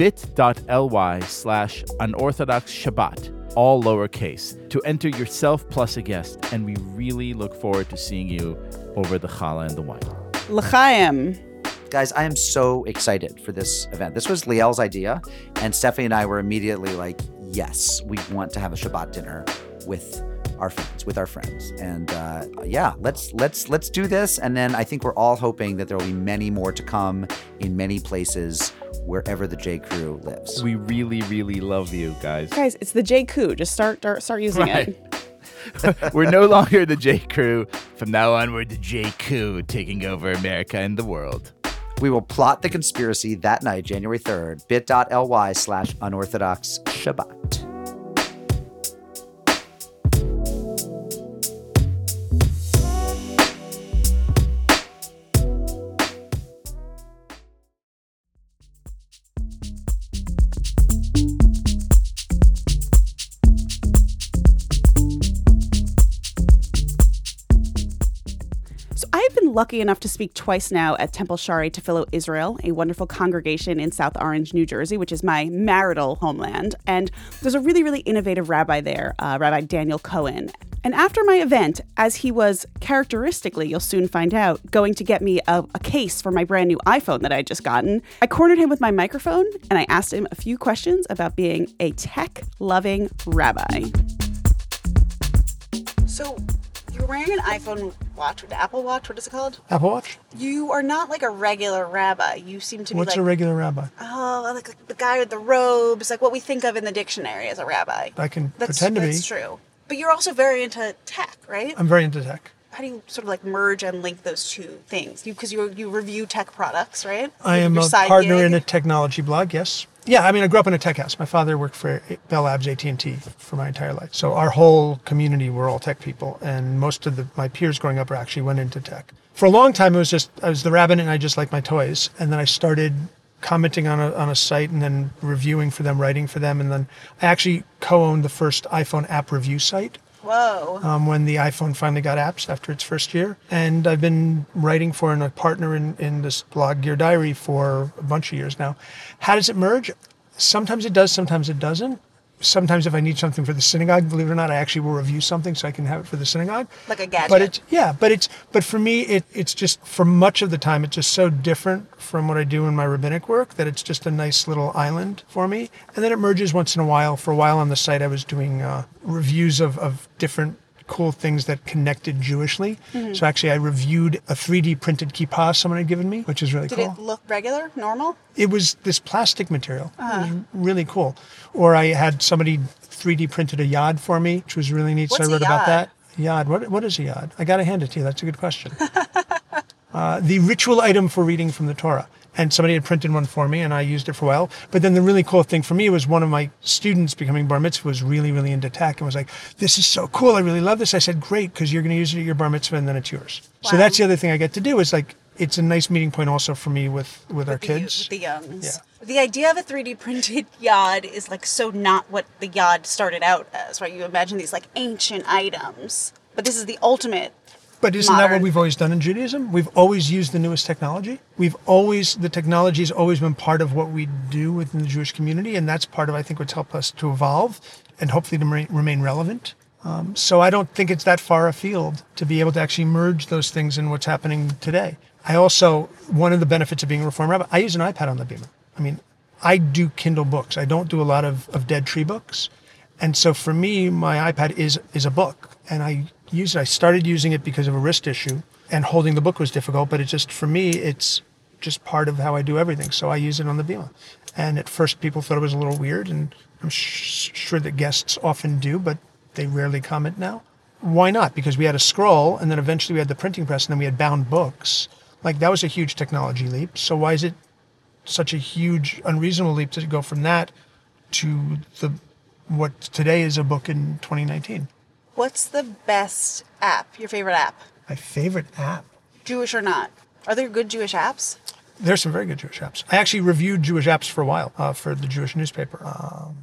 bit.ly slash unorthodox Shabbat, all lowercase, to enter yourself plus a guest, and we really look forward to seeing you over the challah and the wine. L'chaim. Guys, I am so excited for this event. This was Liel's idea, and Stephanie and I were immediately like, yes, we want to have a Shabbat dinner with our fans, with our friends. And uh, yeah, let's let's let's do this. And then I think we're all hoping that there will be many more to come in many places wherever the J. Crew lives. We really, really love you guys. Guys, it's the J. Coup. Just start start, start using Right. it. We're no longer the J. Crew. From now on, we're the J. Coup, taking over America and the world. We will plot the conspiracy that night, January third, bit.ly slash unorthodox Shabbat. I've been lucky enough to speak twice now at Temple Shari Tefillo Israel, a wonderful congregation in South Orange, New Jersey, which is my marital homeland. And there's a really, really innovative rabbi there, uh, Rabbi Daniel Cohen. And after my event, as he was characteristically, you'll soon find out, going to get me a, a case for my brand new iPhone that I had just gotten, I cornered him with my microphone and I asked him a few questions about being a tech-loving rabbi. So, you're wearing an iPhone watch, an Apple Watch, what is it called? Apple Watch? You are not like a regular rabbi. You seem to be What's like, a regular rabbi? oh, like the guy with the robes, like what we think of in the dictionary as a rabbi. I can That's, pretend to be. that's true. But you're also very into tech, right? I'm very into tech. How do you sort of like merge and link those two things? You because you you review tech products, right? I am Your a side partner gig. in a technology blog, yes. Yeah, I mean, I grew up in a tech house. My father worked for Bell Labs, A T and T for my entire life. So our whole community, we're all tech people. And most of the, my peers growing up actually went into tech. For a long time, it was just, I was the rabbit and I just liked my toys. And then I started commenting on a, on a site and then reviewing for them, writing for them. And then I actually co-owned the first iPhone app review site. Whoa. Um, when the iPhone finally got apps after its first year. And I've been writing for and a partner in, in this blog, Gear Diary, for a bunch of years now. How does it merge? Sometimes it does, sometimes it doesn't. Sometimes if I need something for the synagogue, believe it or not, I actually will review something so I can have it for the synagogue. Like a gadget. But it's, yeah, but it's, but for me, it, it's just, for much of the time, it's just so different from what I do in my rabbinic work that it's just a nice little island for me. And then it merges once in a while. For a while on the site, I was doing uh, reviews of, of different cool things that connected Jewishly. Mm-hmm. So actually I reviewed a three D printed kippah someone had given me, which is really Did cool. it look regular, normal? It was this plastic material. Uh-huh. It was really cool. Or I had somebody three D printed a yad for me, which was really neat. What's so I a wrote about yad? that. Yad. What, what is a yad? I got to hand it to you. That's a good question. uh, the ritual item for reading from the Torah. And somebody had printed one for me, and I used it for a while. But then the really cool thing for me was one of my students becoming bar mitzvah was really, really into tech and was like, this is so cool. I really love this. I said, great, because you're going to use it at your bar mitzvah, and then it's yours. Wow. So that's the other thing I get to do is like, it's a nice meeting point also for me with, with, with our the, kids. With the youngs. Yeah. The idea of a three D printed yad is like so not what the yad started out as, right? You imagine these like ancient items, but this is the ultimate. But isn't modern. that what we've always done in Judaism? We've always used the newest technology. We've always, the technology has always been part of what we do within the Jewish community, and that's part of, I think, what's helped us to evolve and hopefully to re- remain relevant. Um, so I don't think it's that far afield to be able to actually merge those things in what's happening today. I also, one of the benefits of being a Reform rabbi, I use an iPad on the Beamer. I mean, I do Kindle books. I don't do a lot of, of Dead Tree books. And so for me, my iPad is is a book. And I use it. I started using it because of a wrist issue, and holding the book was difficult. But it's just, for me, it's just part of how I do everything. So I use it on the Beamer. And at first, people thought it was a little weird. And I'm sh- sure that guests often do, but they rarely comment now. Why not? Because we had a scroll, and then eventually we had the printing press, and then we had bound books. Like, that was a huge technology leap. So why is it such a huge, unreasonable leap to go from that to the what today is a book in twenty nineteen? What's the best app, your favorite app? My favorite app? Jewish or not? Are there good Jewish apps? There's some very good Jewish apps. I actually reviewed Jewish apps for a while uh, for the Jewish newspaper. Um,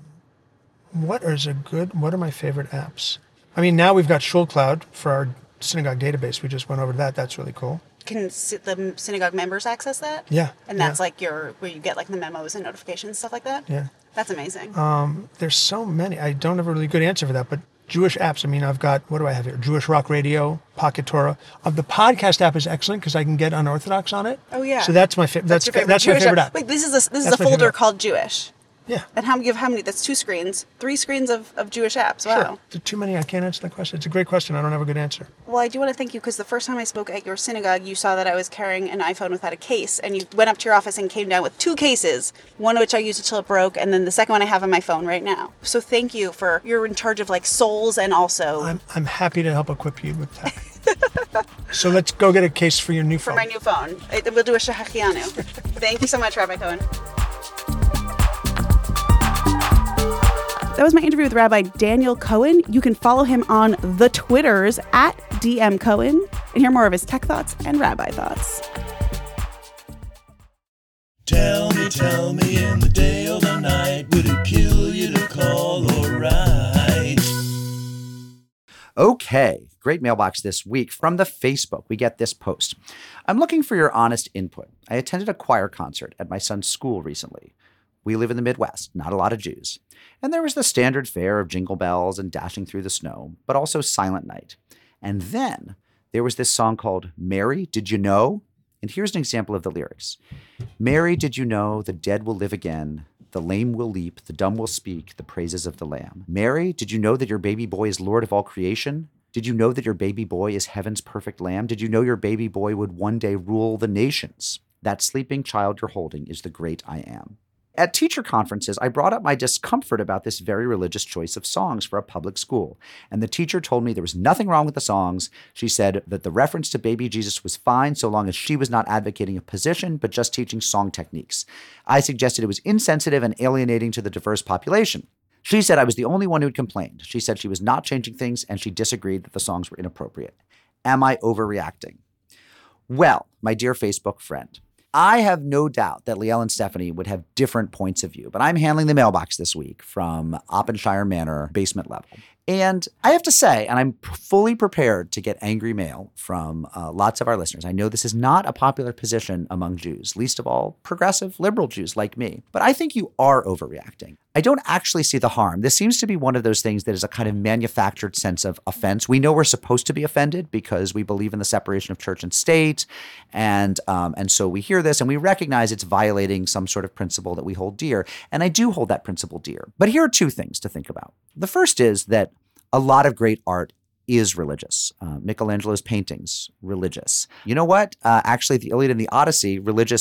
what is a good, what are my favorite apps? I mean, now we've got ShulCloud for our synagogue database. We just went over that. That's really cool. Can the synagogue members access that? Yeah. And that's yeah. like your, where you get like the memos and notifications, stuff like that? Yeah. That's amazing. Um, there's so many. I don't have a really good answer for that, but Jewish apps, I mean, I've got, what do I have here? Jewish Rock Radio, Pocket Torah. Uh, the podcast app is excellent because I can get Unorthodox on it. Oh, yeah. So that's my, fa- that's, that's, your favorite that's my Jewish favorite app. app. Wait, this is a, this is That's a my folder favorite app. called Jewish. Yeah. And how, you have how many? That's two screens. Three screens of, of Jewish apps. Wow. Sure. There are too many. I can't answer that question. It's a great question. I don't have a good answer. Well, I do want to thank you because the first time I spoke at your synagogue, you saw that I was carrying an iPhone without a case, and you went up to your office and came down with two cases, one of which I used until it broke, and then the second one I have on my phone right now. So thank you for, you're in charge of like souls and also... I'm, I'm happy to help equip you with tech. So let's go get a case for your new for phone. my new phone. I- We'll do a Shahachianu. Thank you so much, Rabbi Cohen. That was my interview with Rabbi Daniel Cohen. You can follow him on the Twitters at D M Cohen and hear more of his tech thoughts and rabbi thoughts. Tell me, tell me in the day or the night, would it kill you to call or write? Okay, great mailbox this week. From the Facebook, we get this post. I'm looking for your honest input. I attended a choir concert at my son's school recently. We live in the Midwest, not a lot of Jews. And there was the standard fare of jingle bells and dashing through the snow, but also Silent Night. And then there was this song called Mary, Did You Know? And here's an example of the lyrics. Mary, did you know the dead will live again? The lame will leap, the dumb will speak, the praises of the Lamb. Mary, did you know that your baby boy is Lord of all creation? Did you know that your baby boy is heaven's perfect lamb? Did you know your baby boy would one day rule the nations? That sleeping child you're holding is the great I am. At teacher conferences, I brought up my discomfort about this very religious choice of songs for a public school. And the teacher told me there was nothing wrong with the songs. She said that the reference to baby Jesus was fine so long as she was not advocating a position, but just teaching song techniques. I suggested it was insensitive and alienating to the diverse population. She said I was the only one who had complained. She said she was not changing things, and she disagreed that the songs were inappropriate. Am I overreacting? Well, my dear Facebook friend, I have no doubt that Liel and Stephanie would have different points of view, but I'm handling the mailbox this week from Oppenshire Manor basement level. And I have to say, and I'm fully prepared to get angry mail from uh, lots of our listeners. I know this is not a popular position among Jews, least of all progressive liberal Jews like me. But I think you are overreacting. I don't actually see the harm. This seems to be one of those things that is a kind of manufactured sense of offense. We know we're supposed to be offended because we believe in the separation of church and state. And, um, and so we hear this and we recognize it's violating some sort of principle that we hold dear. And I do hold that principle dear. But here are two things to think about. The first is that a lot of great art is religious. Uh, Michelangelo's paintings, religious. You know what? Uh, actually, the Iliad and the Odyssey, religious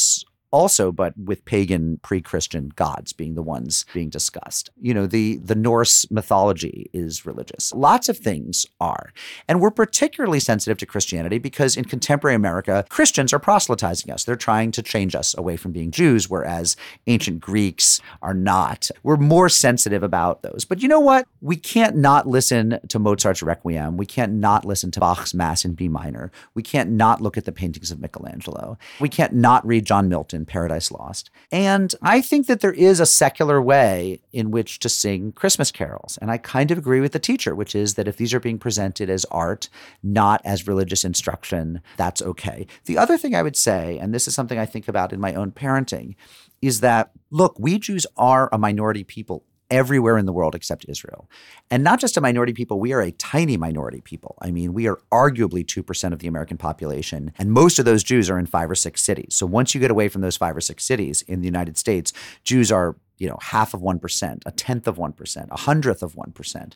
also, but with pagan pre-Christian gods being the ones being discussed. You know, the, the Norse mythology is religious. Lots of things are. And we're particularly sensitive to Christianity because in contemporary America, Christians are proselytizing us. They're trying to change us away from being Jews, whereas ancient Greeks are not. We're more sensitive about those. But you know what? We can't not listen to Mozart's Requiem. We can't not listen to Bach's Mass in B minor. We can't not look at the paintings of Michelangelo. We can't not read John Milton, Paradise Lost. And I think that there is a secular way in which to sing Christmas carols. And I kind of agree with the teacher, which is that if these are being presented as art, not as religious instruction, that's okay. The other thing I would say, and this is something I think about in my own parenting, is that, look, we Jews are a minority people everywhere in the world except Israel. And not just a minority people, we are a tiny minority people. I mean, we are arguably two percent of the American population, and most of those Jews are in five or six cities. So once you get away from those five or six cities in the United States, Jews are, you know, half of one percent, a tenth of one percent, a hundredth of one percent.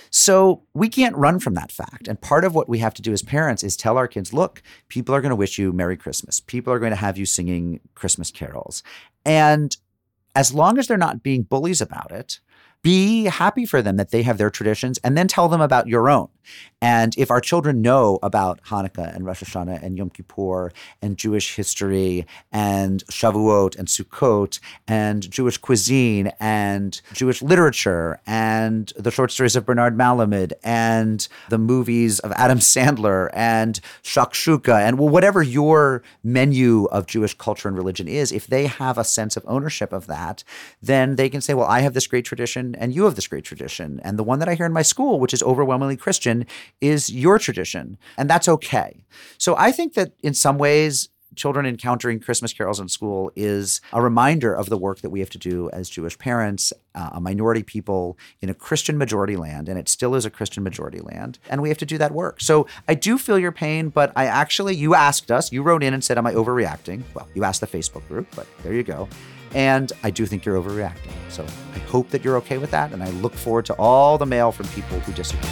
So we can't run from that fact. And part of what we have to do as parents is tell our kids, look, people are going to wish you Merry Christmas. People are going to have you singing Christmas carols. And as long as they're not being bullies about it, be happy for them that they have their traditions and then tell them about your own. And if our children know about Hanukkah and Rosh Hashanah and Yom Kippur and Jewish history and Shavuot and Sukkot and Jewish cuisine and Jewish literature and the short stories of Bernard Malamud and the movies of Adam Sandler and Shakshuka and well, whatever your menu of Jewish culture and religion is, if they have a sense of ownership of that, then they can say, well, I have this great tradition and you have this great tradition. And the one that I hear in my school, which is overwhelmingly Christian, is your tradition. And that's okay. So I think that in some ways, children encountering Christmas carols in school is a reminder of the work that we have to do as Jewish parents, uh, a minority people in a Christian majority land, and it still is a Christian majority land, and we have to do that work. So I do feel your pain, but I actually, you asked us, you wrote in and said, am I overreacting? Well, you asked the Facebook group, but there you go. And I do think you're overreacting. So I hope that you're okay with that, and I look forward to all the mail from people who disagree.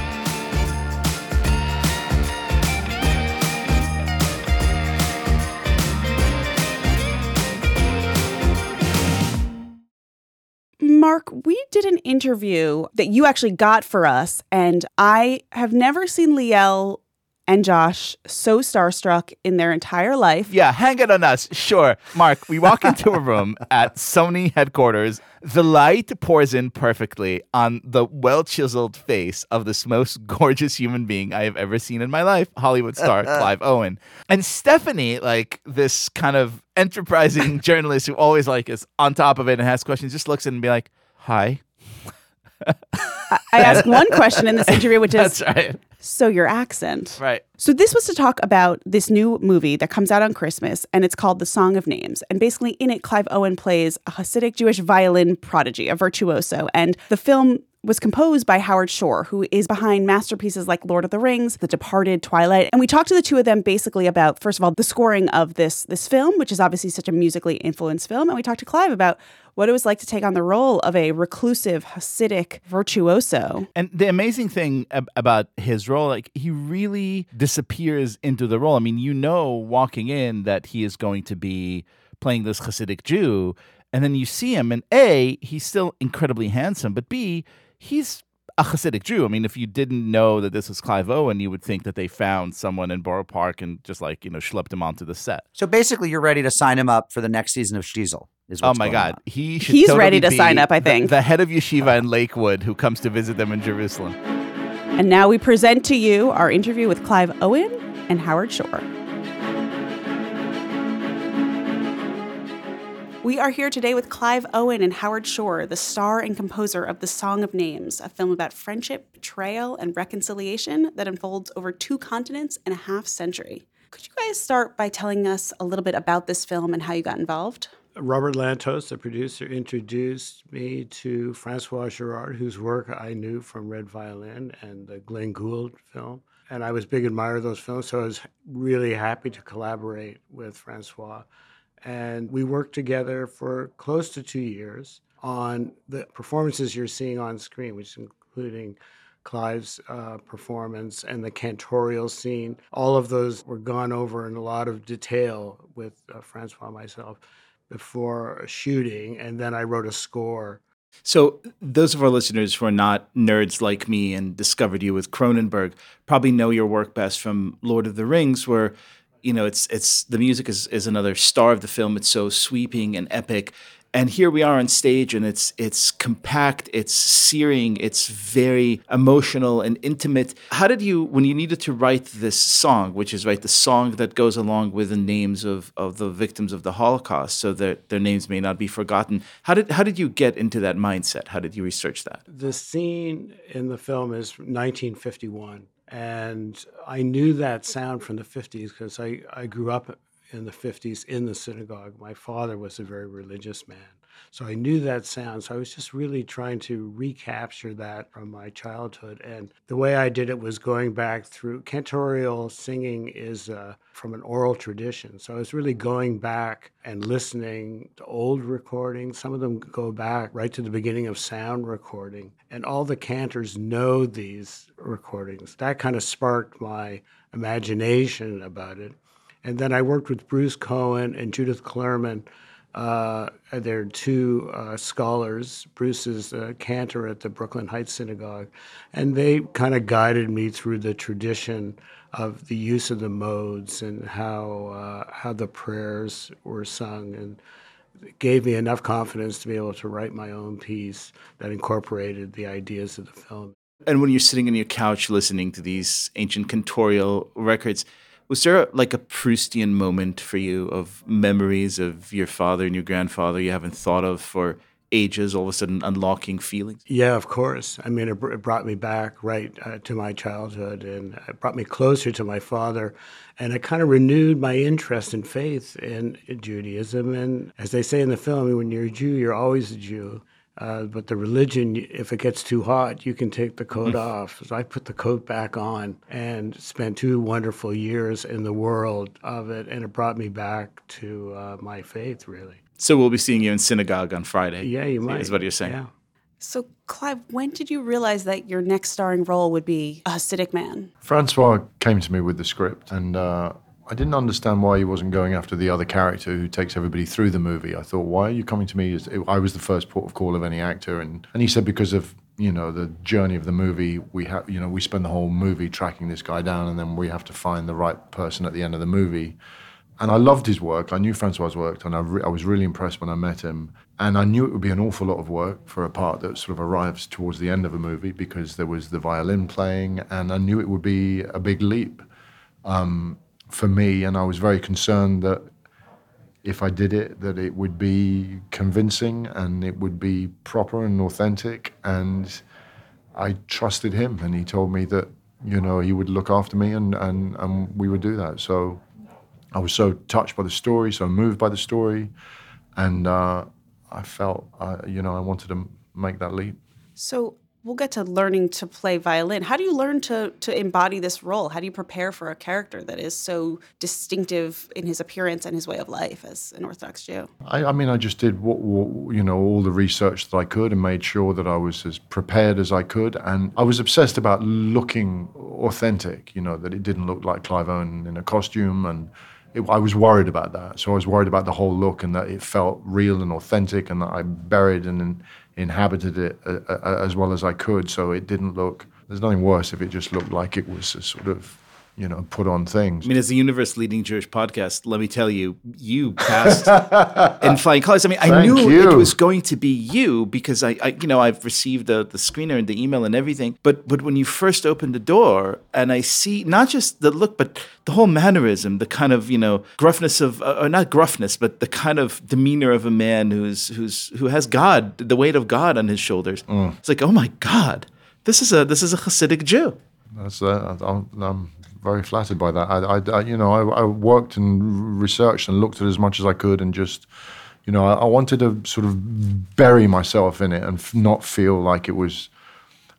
Mark, we did an interview that you actually got for us, and I have never seen Liel and Josh so starstruck in their entire life. Yeah, hang it on us. Sure. Mark, we walk into a room at Sony headquarters. The light pours in perfectly on the well-chiseled face of this most gorgeous human being I have ever seen in my life, Hollywood star Clive Owen. And Stephanie, like this kind of enterprising journalist who always like is on top of it and has questions, just looks in and be like, hi. I, I asked one question in this interview, which is, That's right. so your accent. Right. So this was to talk about this new movie that comes out on Christmas, and it's called The Song of Names. And basically in it, Clive Owen plays a Hasidic Jewish violin prodigy, a virtuoso. And the film was composed by Howard Shore, who is behind masterpieces like Lord of the Rings, The Departed, Twilight. And we talked to the two of them basically about, first of all, the scoring of this, this film, which is obviously such a musically influenced film. And we talked to Clive about what it was like to take on the role of a reclusive Hasidic virtuoso. And the amazing thing ab- about his role, like he really disappears into the role. I mean, you know, walking in that he is going to be playing this Hasidic Jew, and then you see him, and A, he's still incredibly handsome, but B, he's a Hasidic Jew. I mean, if you didn't know that this was Clive Owen, you would think that they found someone in Borough Park and just like, you know, schlepped him onto the set. So basically, you're ready to sign him up for the next season of Shtisel. Is Oh what's my going God. on. He should He's totally ready to be sign up, I the- think. The, head of yeshiva in Lakewood who comes to visit them in Jerusalem. And now we present to you our interview with Clive Owen and Howard Shore. We are here today with Clive Owen and Howard Shore, the star and composer of The Song of Names, a film about friendship, betrayal, and reconciliation that unfolds over two continents and a half century. Could you guys start by telling us a little bit about this film and how you got involved? Robert Lantos, the producer, introduced me to Francois Girard, whose work I knew from Red Violin and the Glenn Gould film. And I was a big admirer of those films, so I was really happy to collaborate with Francois. And we worked together for close to two years on the performances you're seeing on screen, which is including Clive's uh, performance and the cantorial scene. All of those were gone over in a lot of detail with uh, Francois and myself before shooting, and then I wrote a score. So those of our listeners who are not nerds like me and discovered you with Cronenberg probably know your work best from Lord of the Rings, where you know it's it's the music is, is another star of the film. It's so sweeping and epic. And here we are on stage, and it's it's compact, it's searing, it's very emotional and intimate. How did you, when you needed to write this song, which is right the song that goes along with the names of, of the victims of the Holocaust, so that their names may not be forgotten? How did how did you get into that mindset? How did you research that? The scene in the film is nineteen fifty-one, and I knew that sound from the fifties because I, I grew up in the fifties in the synagogue. My father was a very religious man. So I knew that sound. So I was just really trying to recapture that from my childhood. And the way I did it was going back through cantorial singing is uh, from an oral tradition. So I was really going back and listening to old recordings. Some of them go back right to the beginning of sound recording. And all the cantors know these recordings. That kind of sparked my imagination about it. And then I worked with Bruce Cohen and Judith Klerman. Uh, they're two uh, scholars. Bruce is a cantor at the Brooklyn Heights Synagogue. And they kind of guided me through the tradition of the use of the modes and how uh, how the prayers were sung, and it gave me enough confidence to be able to write my own piece that incorporated the ideas of the film. And when you're sitting on your couch listening to these ancient cantorial records, was there like a Proustian moment for you of memories of your father and your grandfather you haven't thought of for ages, all of a sudden unlocking feelings? Yeah, of course. I mean, it, br- it brought me back right uh, to my childhood, and it brought me closer to my father, and it kind of renewed my interest and faith in, in Judaism. And as they say in the film, when you're a Jew, you're always a Jew. Uh, but the religion, if it gets too hot, you can take the coat off. So I put the coat back on and spent two wonderful years in the world of it, and it brought me back to uh, my faith, really. So we'll be seeing you in synagogue on Friday. Yeah, you might. Is what you're saying. Yeah. So, Clive, when did you realize that your next starring role would be a Hasidic man? Francois came to me with the script, and uh, I didn't understand why he wasn't going after the other character who takes everybody through the movie. I thought, why are you coming to me? I was the first port of call of any actor, and, and he said because of you know the journey of the movie, we have you know we spend the whole movie tracking this guy down, and then we have to find the right person at the end of the movie. And I loved his work. I knew Francois' work, and I, re- I was really impressed when I met him. And I knew it would be an awful lot of work for a part that sort of arrives towards the end of a movie because there was the violin playing, and I knew it would be a big leap. Um, for me, and I was very concerned that if I did it, that it would be convincing and it would be proper and authentic, and I trusted him, and he told me that, you know, he would look after me, and, and, and we would do that. So I was so touched by the story, so moved by the story, and uh, I felt, uh, you know, I wanted to make that leap. So we'll get to learning to play violin. How do you learn to to embody this role? How do you prepare for a character that is so distinctive in his appearance and his way of life as an Orthodox Jew? I, I mean, I just did what, what, you know, all the research that I could and made sure that I was as prepared as I could. And I was obsessed about looking authentic, you know, that it didn't look like Clive Owen in a costume. And it, I was worried about that. So I was worried about the whole look and that it felt real and authentic, and that I buried and inhabited it uh, uh, as well as I could, so it didn't look, there's nothing worse if it just looked like it was a sort of, you know, put on things. I mean, as the universe leading Jewish podcast, let me tell you, you passed in flying colors. I mean, I Thank knew you. it was going to be you because I, I you know, I've received the, the screener and the email and everything. But but when you first opened the door and I see not just the look, but the whole mannerism, the kind of, you know, gruffness of, uh, or not gruffness, but the kind of demeanor of a man who's who's who has God, the weight of God on his shoulders. Mm. It's like, oh my God, this is a this is a Hasidic Jew. That's uh, I'm, I'm very flattered by that. I, I, I you know, I, I worked and researched and looked at as much as I could, and just, you know, I, I wanted to sort of bury myself in it and f- not feel like it was,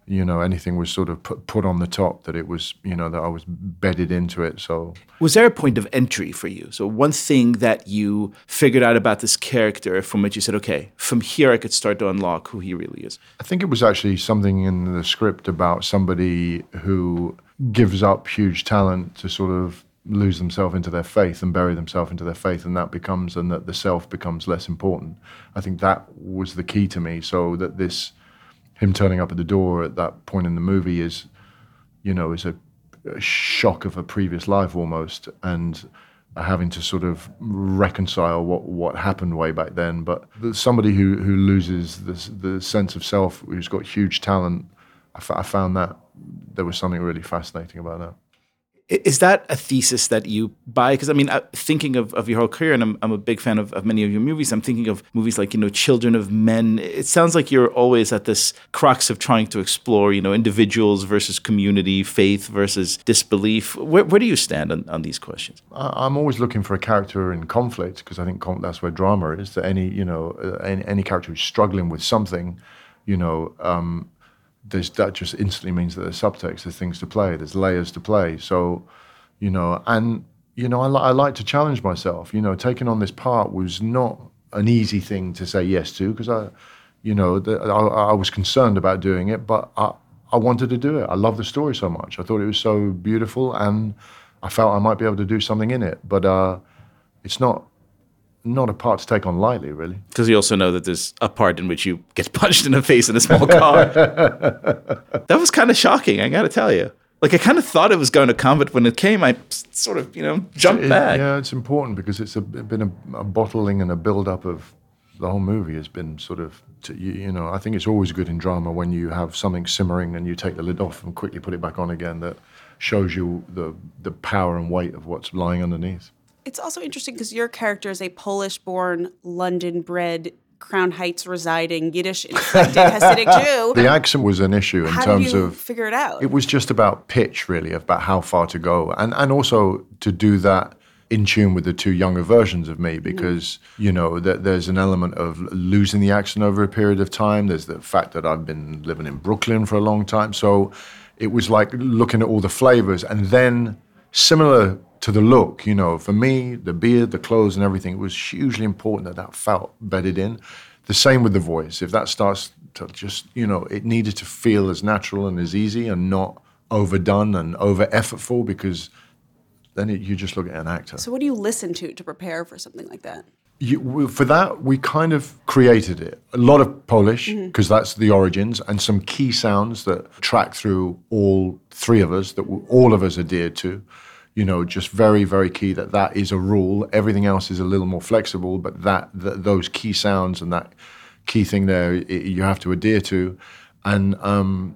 you know, anything was sort of put, put on the top, that it was, you know, that I was bedded into it. So was there a point of entry for you? So one thing that you figured out about this character from which you said, okay, from here I could start to unlock who he really is. I think it was actually something in the script about somebody who gives up huge talent to sort of lose themselves into their faith and bury themselves into their faith, and that becomes, and that the self becomes less important. I think that was the key to me. So that this, him turning up at the door at that point in the movie is, you know, is a, a shock of a previous life almost, and having to sort of reconcile what, what happened way back then. But somebody who, who loses this, the sense of self, who's got huge talent, I, f- I found that there was something really fascinating about that. Is that a thesis that you buy? Because, I mean, thinking of, of your whole career, and I'm, I'm a big fan of, of many of your movies, I'm thinking of movies like, you know, Children of Men. It sounds like you're always at this crux of trying to explore, you know, individuals versus community, faith versus disbelief. Where, where do you stand on, on these questions? I'm always looking for a character in conflict, because I think that's where drama is, that any, you know, any, any character who's struggling with something, you know, um, There's, that just instantly means that there's subtext, there's things to play, there's layers to play. So, you know, and, you know, I, li- I like to challenge myself. You know, taking on this part was not an easy thing to say yes to, because I, you know, the, I, I was concerned about doing it, but I, I wanted to do it. I love the story so much. I thought it was so beautiful, and I felt I might be able to do something in it. But uh, it's not, not a part to take on lightly, really. Because you also know that there's a part in which you get punched in the face in a small car. That was kind of shocking, I got to tell you. Like, I kind of thought it was going to come, but when it came, I sort of, you know, jumped it, back. Yeah, it's important, because it's a, been a, a bottling and a build-up of the whole movie has been sort of, to, you, you know, I think it's always good in drama when you have something simmering and you take the lid off and quickly put it back on again, that shows you the the power and weight of what's lying underneath. It's also interesting because your character is a Polish-born, London-bred, Crown Heights residing, Yiddish-inflected Hasidic Jew. The accent was an issue in how terms did you of figure it out. It was just about pitch, really, about how far to go, and and also to do that in tune with the two younger versions of me, because mm. you know that there's an element of losing the accent over a period of time. There's the fact that I've been living in Brooklyn for a long time, so it was like looking at all the flavors, and then similar to the look, you know, for me, the beard, the clothes and everything, it was hugely important that that felt bedded in. The same with the voice. If that starts to just, you know, it needed to feel as natural and as easy and not overdone and over-effortful, because then it, you just look at an actor. So what do you listen to to prepare for something like that? You, we, for that, we kind of created it. A lot of Polish, because mm-hmm. that's the origins, and some key sounds that track through all three of us, that all of us adhered to. You know, just very, very key that that is a rule. Everything else is a little more flexible, but that, that those key sounds and that key thing there, it, you have to adhere to. And um,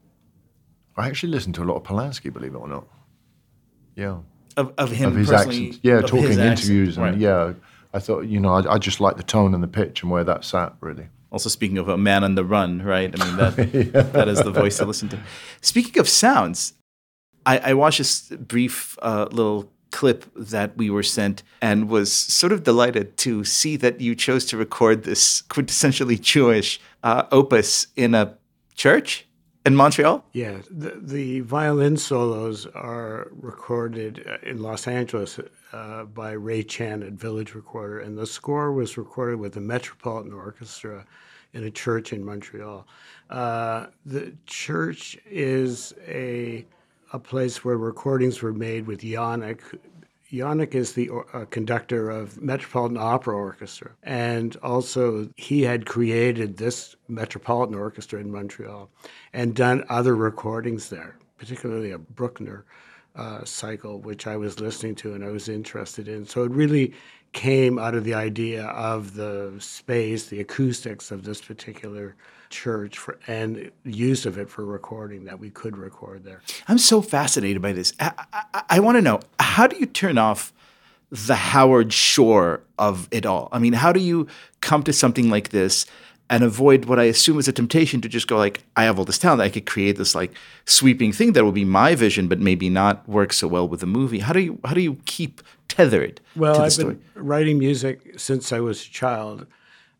I actually listened to a lot of Polanski, believe it or not. Yeah. Of, of him Of his personally? accent. Yeah, of talking his interviews. accent. And right. yeah, I thought, you know, I, I just like the tone and the pitch and where that sat, really. Also, speaking of a man on the run, right? I mean, that yeah. that is the voice to listen to. Speaking of sounds, I, I watched this brief uh, little clip that we were sent and was sort of delighted to see that you chose to record this quintessentially Jewish uh, opus in a church in Montreal. Yeah, the, the violin solos are recorded in Los Angeles uh, by Ray Chan at Village Recorder, and the score was recorded with the Metropolitan Orchestra in a church in Montreal. Uh, the church is a a place where recordings were made with Yannick. Yannick is the uh, conductor of Metropolitan Opera Orchestra, and also he had created this Metropolitan Orchestra in Montreal and done other recordings there, particularly a Bruckner uh, cycle, which I was listening to and I was interested in. So it really came out of the idea of the space, the acoustics of this particular church, for, and use of it for recording, that we could record there. I'm so fascinated by this. I, I, I want to know, how do you turn off the Howard Shore of it all? I mean, how do you come to something like this and avoid what I assume is a temptation to just go like, I have all this talent, I could create this like sweeping thing that will be my vision, but maybe not work so well with the movie. How do you how do you keep tethered well, to the I've story? Been writing music since I was a child.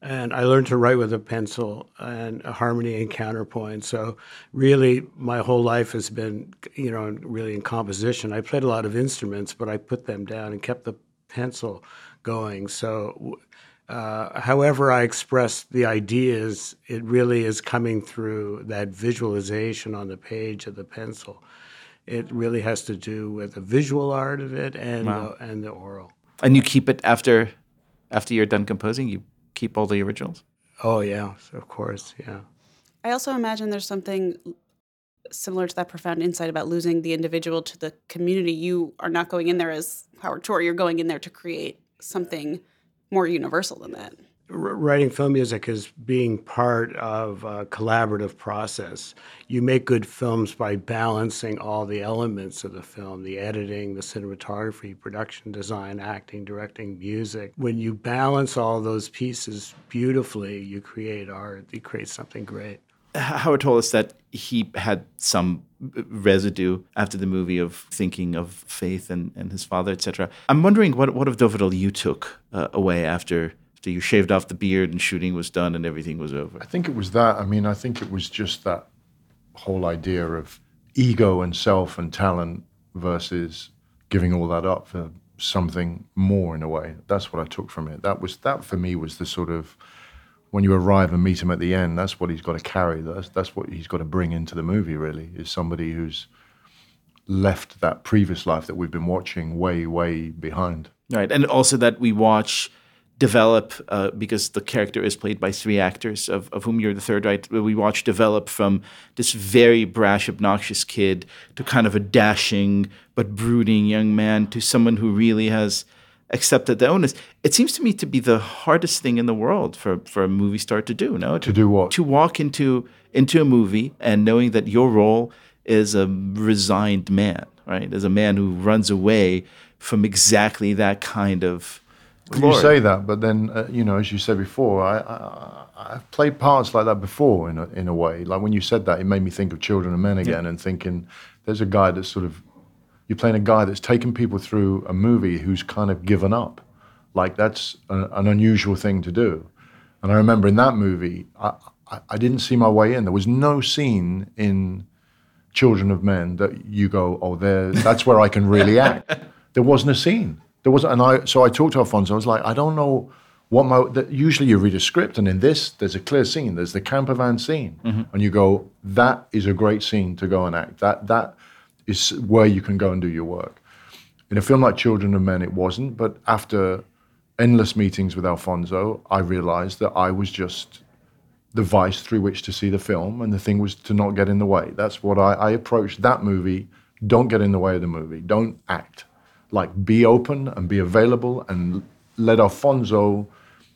And I learned to write with a pencil and a harmony and counterpoint. So really, my whole life has been, you know, really in composition. I played a lot of instruments, but I put them down and kept the pencil going. So uh, however I express the ideas, it really is coming through that visualization on the page of the pencil. It really has to do with the visual art of it and, Wow. the, and the oral. And you keep it after after you're done composing? You keep all the originals? Oh, yeah, of course, yeah. I also imagine there's something similar to that profound insight about losing the individual to the community. You are not going in there as Howard Shore. You're going in there to create something more universal than that. R- writing film music is being part of a collaborative process. You make good films by balancing all the elements of the film, the editing, the cinematography, production design, acting, directing, music. When you balance all those pieces beautifully, you create art, you create something great. Howard told us that he had some residue after the movie of thinking of faith and, and his father, et cetera. I'm wondering what, what of Dovidel you took uh, away after, after you shaved off the beard and shooting was done and everything was over? I think it was that. I mean, I think it was just that whole idea of ego and self and talent versus giving all that up for something more in a way. That's what I took from it. That was that for me was the sort of, when you arrive and meet him at the end, that's what he's got to carry. That's, that's what he's got to bring into the movie, really, is somebody who's left that previous life that we've been watching way, way behind. Right, and also that we watch develop, uh, because the character is played by three actors, of, of whom you're the third, right? We watch develop from this very brash, obnoxious kid to kind of a dashing but brooding young man to someone who really has accepted the onus. It seems to me to be the hardest thing in the world for, for a movie star to do, no? To do what? To walk into into a movie and knowing that your role is a resigned man, right? As a man who runs away from exactly that kind of glory. You say that, but then, uh, you know, as you said before, I, I, I've played parts like that before in a, in a way. Like when you said that, it made me think of Children of Men again, yeah. And thinking there's a guy that's sort of, you're playing a guy that's taken people through a movie who's kind of given up. Like that's a, an unusual thing to do. And I remember in that movie, I, I, I didn't see my way in. There was no scene in Children of Men that you go, oh, there, that's where I can really act. There wasn't a scene. There wasn't, and I. So I talked to Alfonso. I was like, I don't know what my. The, usually you read a script, and in this, there's a clear scene. There's the campervan scene, mm-hmm. And you go, that is a great scene to go and act. That that is where you can go and do your work. In a film like Children of Men, it wasn't. But after endless meetings with Alfonso, I realized that I was just the vice through which to see the film, and the thing was to not get in the way. That's what I, I approached that movie. Don't get in the way of the movie. Don't act. Like, be open and be available and let Alfonso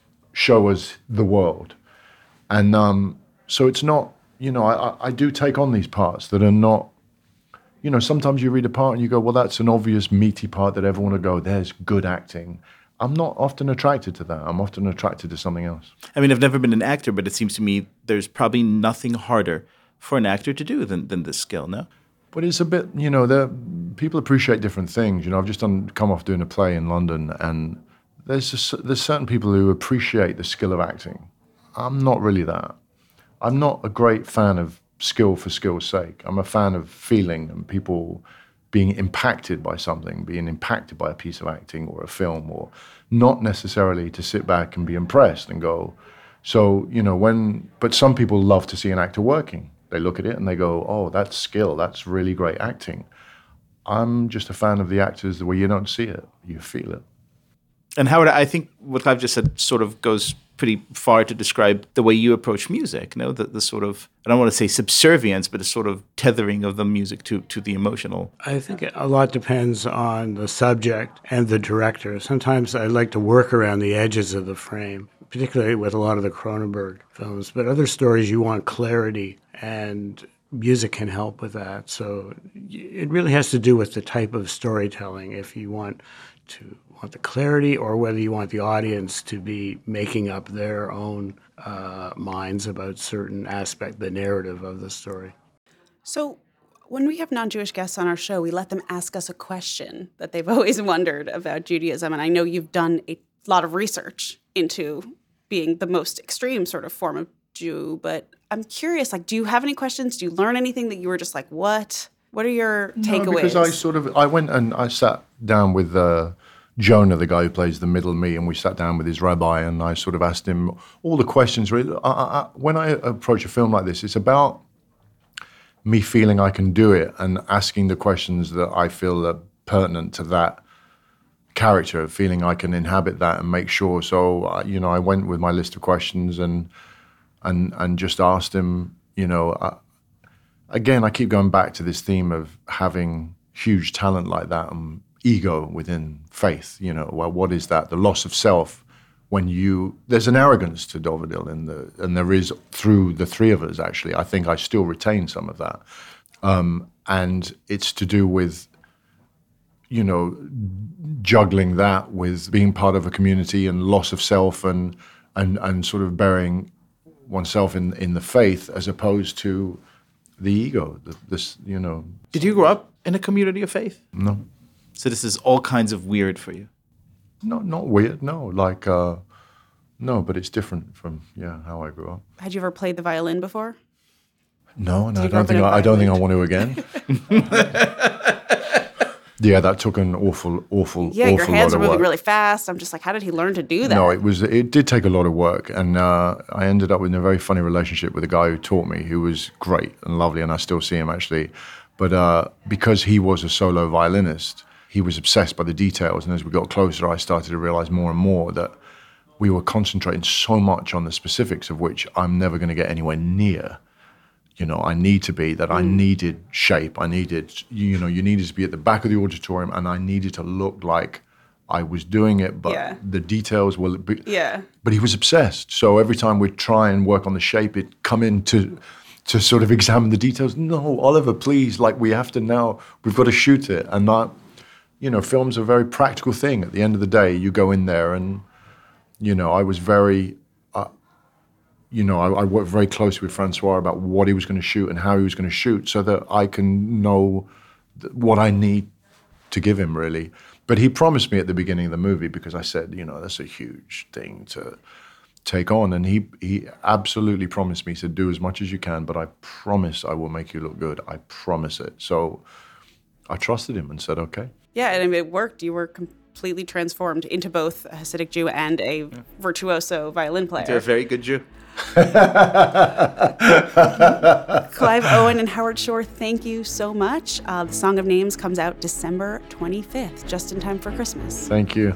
show us the world. And um, so it's not, you know, I, I do take on these parts that are not, you know, sometimes you read a part and you go, well, that's an obvious meaty part that everyone will go, there's good acting. I'm not often attracted to that. I'm often attracted to something else. I mean, I've never been an actor, but it seems to me there's probably nothing harder for an actor to do than, than this skill, no? But it's a bit, you know, the people appreciate different things. You know, I've just done come off doing a play in London, and there's just, there's certain people who appreciate the skill of acting. I'm not really that. I'm not a great fan of skill for skill's sake. I'm a fan of feeling and people being impacted by something, being impacted by a piece of acting or a film, or not necessarily to sit back and be impressed and go. So, you know, when, but some people love to see an actor working. They look at it and they go, oh, that's skill. That's really great acting. I'm just a fan of the actors where you don't see it, you feel it. And Howard, I think what I've just said sort of goes pretty far to describe the way you approach music, you know, the, the sort of, I don't want to say subservience, but a sort of tethering of the music to, to the emotional. I think a lot depends on the subject and the director. Sometimes I like to work around the edges of the frame, particularly with a lot of the Cronenberg films. But other stories, you want clarity, and music can help with that. So it really has to do with the type of storytelling, if you want to want the clarity or whether you want the audience to be making up their own uh, minds about certain aspect, the narrative of the story. So when we have non-Jewish guests on our show, we let them ask us a question that they've always wondered about Judaism. And I know you've done a lot of research into being the most extreme sort of form of Jew. But I'm curious, like, do you have any questions? Do you learn anything that you were just like, what? What are your takeaways? No, because I sort of, I went and I sat down with uh, Jonah, the guy who plays the middle me, and we sat down with his rabbi, and I sort of asked him all the questions. Really, I, I, when I approach a film like this, it's about me feeling I can do it and asking the questions that I feel are pertinent to that character, feeling I can inhabit that and make sure. So, uh, you know, I went with my list of questions and and and just asked him, you know, uh, again, I keep going back to this theme of having huge talent like that and ego within faith. You know, well, what is that? The loss of self. When you, there's an arrogance to Dovidil, in the, and there is through the three of us, actually. I think I still retain some of that. Um, and it's to do with, you know, juggling that with being part of a community and loss of self and and, and sort of burying oneself in, in the faith as opposed to the ego, the, this, you know. Did you grow up in a community of faith? No. So this is all kinds of weird for you? No, not weird, no. Like, uh, no, but it's different from, yeah, how I grew up. Had you ever played the violin before? No, and Did I you grow don't up in think an I, I don't think I environment? want to again. Yeah, that took an awful, awful, Yeah, awful your hands lot are of moving work. really fast. I'm just like, how did he learn to do that? No, it was. It did take a lot of work, and uh, I ended up in a very funny relationship with a guy who taught me, who was great and lovely, and I still see him actually. But uh, because he was a solo violinist, he was obsessed by the details, and as we got closer, I started to realize more and more that we were concentrating so much on the specifics of which I'm never going to get anywhere near. You know, I need to be, that I needed shape. I needed, you know, you needed to be at the back of the auditorium, and I needed to look like I was doing it, but Yeah. the details will be. Yeah. But he was obsessed. So every time we'd try and work on the shape, it'd come in to, to sort of examine the details. No, Oliver, please, like we have to now, we've got to shoot it. And that, you know, film's a very practical thing. At the end of the day, you go in there and, you know, I was very, uh, you know, I, I worked very closely with Francois about what he was going to shoot and how he was going to shoot so that I can know th- what I need to give him, really. But he promised me at the beginning of the movie, because I said, you know, that's a huge thing to take on. And he he absolutely promised me, he said, do as much as you can, but I promise I will make you look good. I promise it. So I trusted him and said, okay. Yeah, and I mean, it worked. You were completely transformed into both a Hasidic Jew and a virtuoso violin player. You're a very good Jew. Clive Owen and Howard Shore, thank you so much. Uh, the Song of Names comes out December twenty-fifth, just in time for Christmas. Thank you.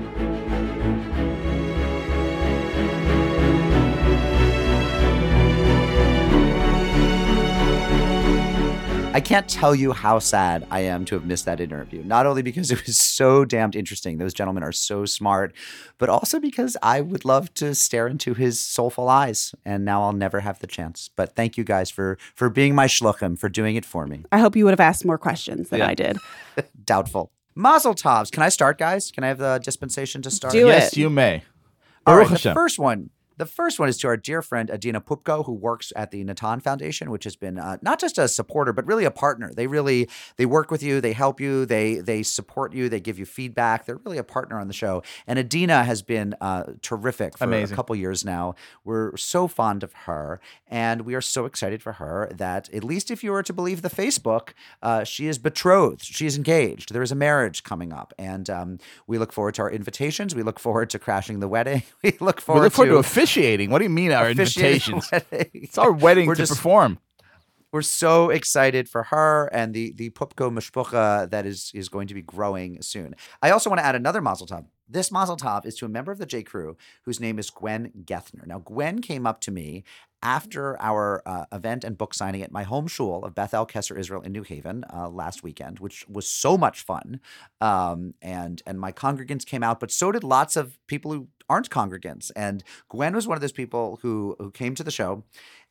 I can't tell you how sad I am to have missed that interview. Not only because it was so damned interesting, those gentlemen are so smart, but also because I would love to stare into his soulful eyes, and now I'll never have the chance. But thank you guys for for being my shluchim, for doing it for me. I hope you would have asked more questions than Yeah. I did. Doubtful. Mazel tovs. Can I start, guys? Can I have the dispensation to start? Do Yes, it. you may. All Baruch right, the Hashem. first one. The first one is to our dear friend Adina Pupko, who works at the Natan Foundation, which has been uh, not just a supporter, but really a partner. They really they work with you, they help you, they they support you, they give you feedback. They're really a partner on the show. And Adina has been uh, terrific for Amazing. a couple years now. We're so fond of her, and we are so excited for her that, at least if you were to believe the Facebook, uh, she is betrothed, she is engaged. There is a marriage coming up, and um, we look forward to our invitations. We look forward to crashing the wedding. We look We forward look forward to, to officiating. What do you mean our officiating invitations? wedding. It's our wedding We're to just- perform. We're so excited for her and the the Pupko Mishpucha that is is going to be growing soon. I also want to add another mazel tov. This mazel tov is to a member of the J. Crew whose name is Gwen Gethner. Now, Gwen came up to me after our uh, event and book signing at my home shul of Beth El Kesser Israel in New Haven uh, last weekend, which was so much fun. Um, and and my congregants came out, but so did lots of people who aren't congregants. And Gwen was one of those people who who came to the show.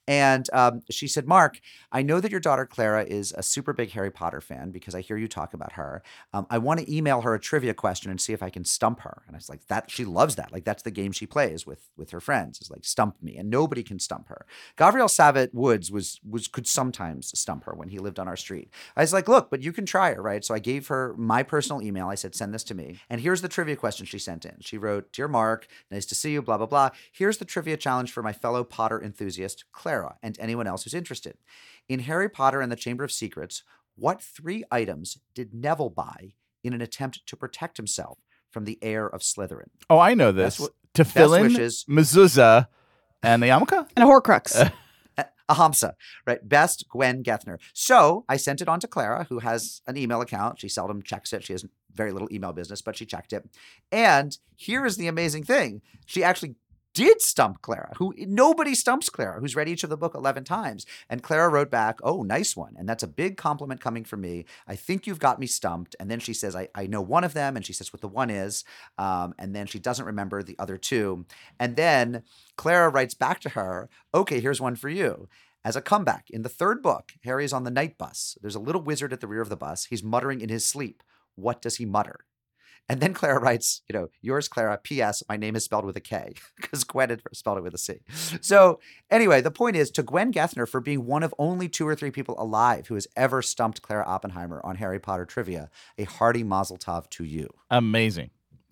And um, she said, Mark, I know that your daughter Clara is a super big Harry Potter fan because I hear you talk about her. Um, I want to email her a trivia question and see if I can stump her. And I was like, that she loves that. Like, that's the game she plays with with her friends. Is like, stump me. And nobody can stump her. Gabriel Savitt Woods was was could sometimes stump her when he lived on our street. I was like, look, but you can try her, right? So I gave her my personal email. I said, send this to me. And here's the trivia question she sent in. She wrote, Dear Mark, nice to see you, blah, blah, blah. Here's the trivia challenge for my fellow Potter enthusiast, Clara, and anyone else who's interested. In Harry Potter and the Chamber of Secrets, what three items did Neville buy in an attempt to protect himself from the heir of Slytherin? Oh, I know this. Best, Tefillin, wishes. mezuzah, and a yarmulke? And a Horcrux. Uh, a, a Hamsa, right? Best, Gwen Gethner. So I sent it on to Clara, who has an email account. She seldom checks it. She has very little email business, but she checked it. And here is the amazing thing. She actually did stump Clara, who nobody stumps Clara, who's read each of the book eleven times. And Clara wrote back, oh, nice one. And that's a big compliment coming from me. I think you've got me stumped. And then she says, I, I know one of them. And she says what the one is. Um, and then she doesn't remember the other two. And then Clara writes back to her, okay, here's one for you. As a comeback, in the third book, Harry is on the night bus. There's a little wizard at the rear of the bus. He's muttering in his sleep. What does he mutter? And then Clara writes, you know, yours, Clara, P S my name is spelled with a K, because Gwen had spelled it with a C. So anyway, the point is, to Gwen Gethner for being one of only two or three people alive who has ever stumped Clara Oppenheimer on Harry Potter trivia, a hearty mazel tov to you. Amazing.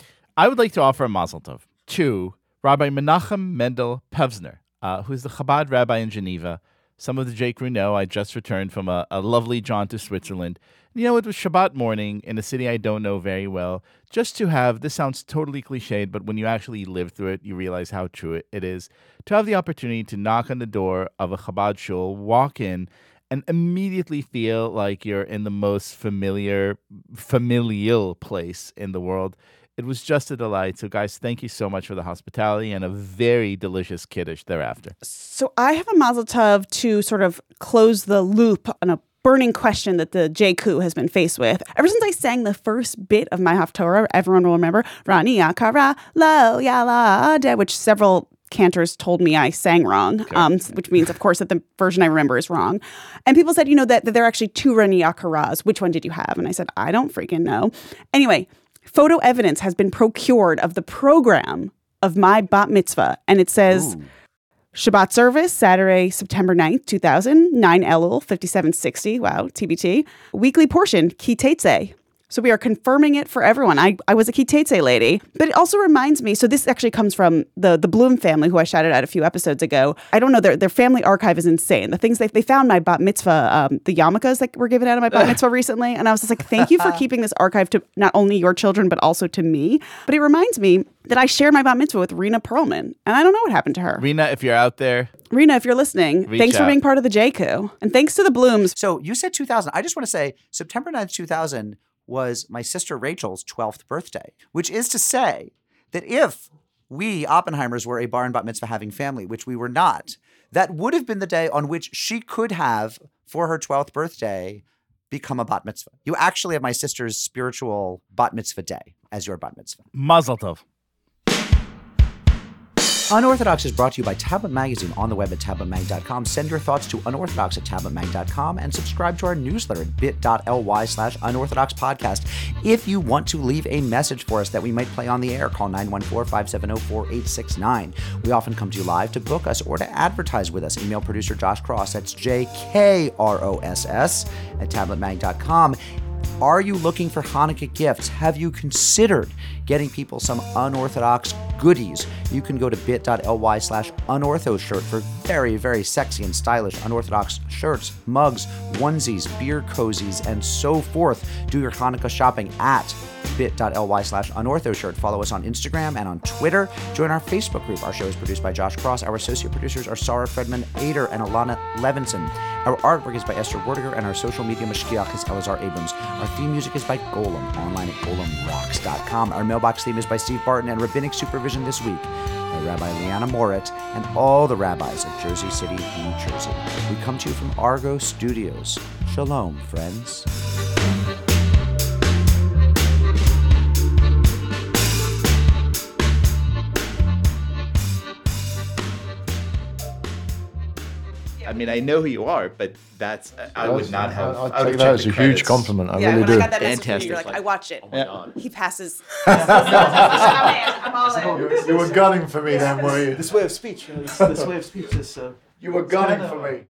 I would like to offer a mazel tov to Rabbi Menachem Mendel Pevsner, uh, who's the Chabad rabbi in Geneva. Some of the J. Crew know I just returned from a, a lovely jaunt to Switzerland. You know, it was Shabbat morning in a city I don't know very well. Just to have, this sounds totally cliched, but when you actually live through it, you realize how true it, it is. To have the opportunity to knock on the door of a Chabad shul, walk in, and immediately feel like you're in the most familiar, familial place in the world. It was just a delight. So, guys, thank you so much for the hospitality and a very delicious kiddush thereafter. So I have a mazel tov to sort of close the loop on a burning question that the J Q has been faced with. Ever since I sang the first bit of my Haftorah, everyone will remember, Rani Akara Lo Yala De, which several cantors told me I sang wrong, okay. um, which means, of course, that the version I remember is wrong. And people said, you know, that, that there are actually two Rani Akaras. Which one did you have? And I said, I don't freaking know. Anyway, photo evidence has been procured of the program of my bat mitzvah, and it says, Ooh. Shabbat service, Saturday, September ninth, two thousand, nine Elul, fifty-seven sixty, wow, T B T. Weekly portion, Ki Tetzei. So we are confirming it for everyone. I, I was a Ki Tetzei lady. But it also reminds me, so this actually comes from the, the Bloom family, who I shouted out a few episodes ago. I don't know, their their family archive is insane. The things they, they found my bat mitzvah, um, the yarmulkes that were given out of my bat mitzvah recently. And I was just like, thank you for keeping this archive to not only your children, but also to me. But it reminds me that I shared my bat mitzvah with Rena Perlman. And I don't know what happened to her. Rena, if you're out there. Rena, if you're listening, Reach thanks out. for being part of the J Q. And thanks to the Blooms. So you said two thousand. I just want to say September ninth, two thousand was my sister Rachel's twelfth birthday, which is to say that if we Oppenheimers were a bar and bat mitzvah having family, which we were not, that would have been the day on which she could have, for her twelfth birthday, become a bat mitzvah. You actually have my sister's spiritual bat mitzvah day as your bat mitzvah. Mazel tov. Unorthodox is brought to you by Tablet Magazine on the web at tablet mag dot com. Send your thoughts to unorthodox at tablet mag dot com and subscribe to our newsletter at bit.ly slash unorthodox podcast. If you want to leave a message for us that we might play on the air, call nine one four, five seven zero, four eight six nine. We often come to you live to book us or to advertise with us. Email producer Josh Cross, that's J K R O S S, at tablet mag dot com. Are you looking for Hanukkah gifts? Have you considered getting people some unorthodox goodies? You can go to bit.ly slash unortho shirt for very, very sexy and stylish unorthodox shirts, mugs, onesies, beer cozies, and so forth. Do your Hanukkah shopping at bit.ly slash unortho shirt. Follow us on Instagram and on Twitter. Join our Facebook group. Our show is produced by Josh Cross. Our associate producers are Sarah Fredman Ader and Alana Levinson. Our artwork is by Esther Werdiger, and our social media mashkiach is Elazar Abrams. Our theme music is by Golem, online at golem rocks dot com. Our mailbox theme is by Steve Barton, and rabbinic supervision this week by Rabbi Leanna Moritz and all the rabbis of Jersey City, New Jersey. We come to you from Argo Studios. Shalom, friends. I mean, I know who you are, but that's I would not have. I, I I would take have that as checked a the huge credits. compliment. I yeah, really when do. I got that message from you, Fantastic. you're like, I watched it. Oh my God. He passes. I'm in. I'm all in. You were gunning for me then, were you? This way of speech, you know, this, this way of speech is. Uh, You were gunning for me.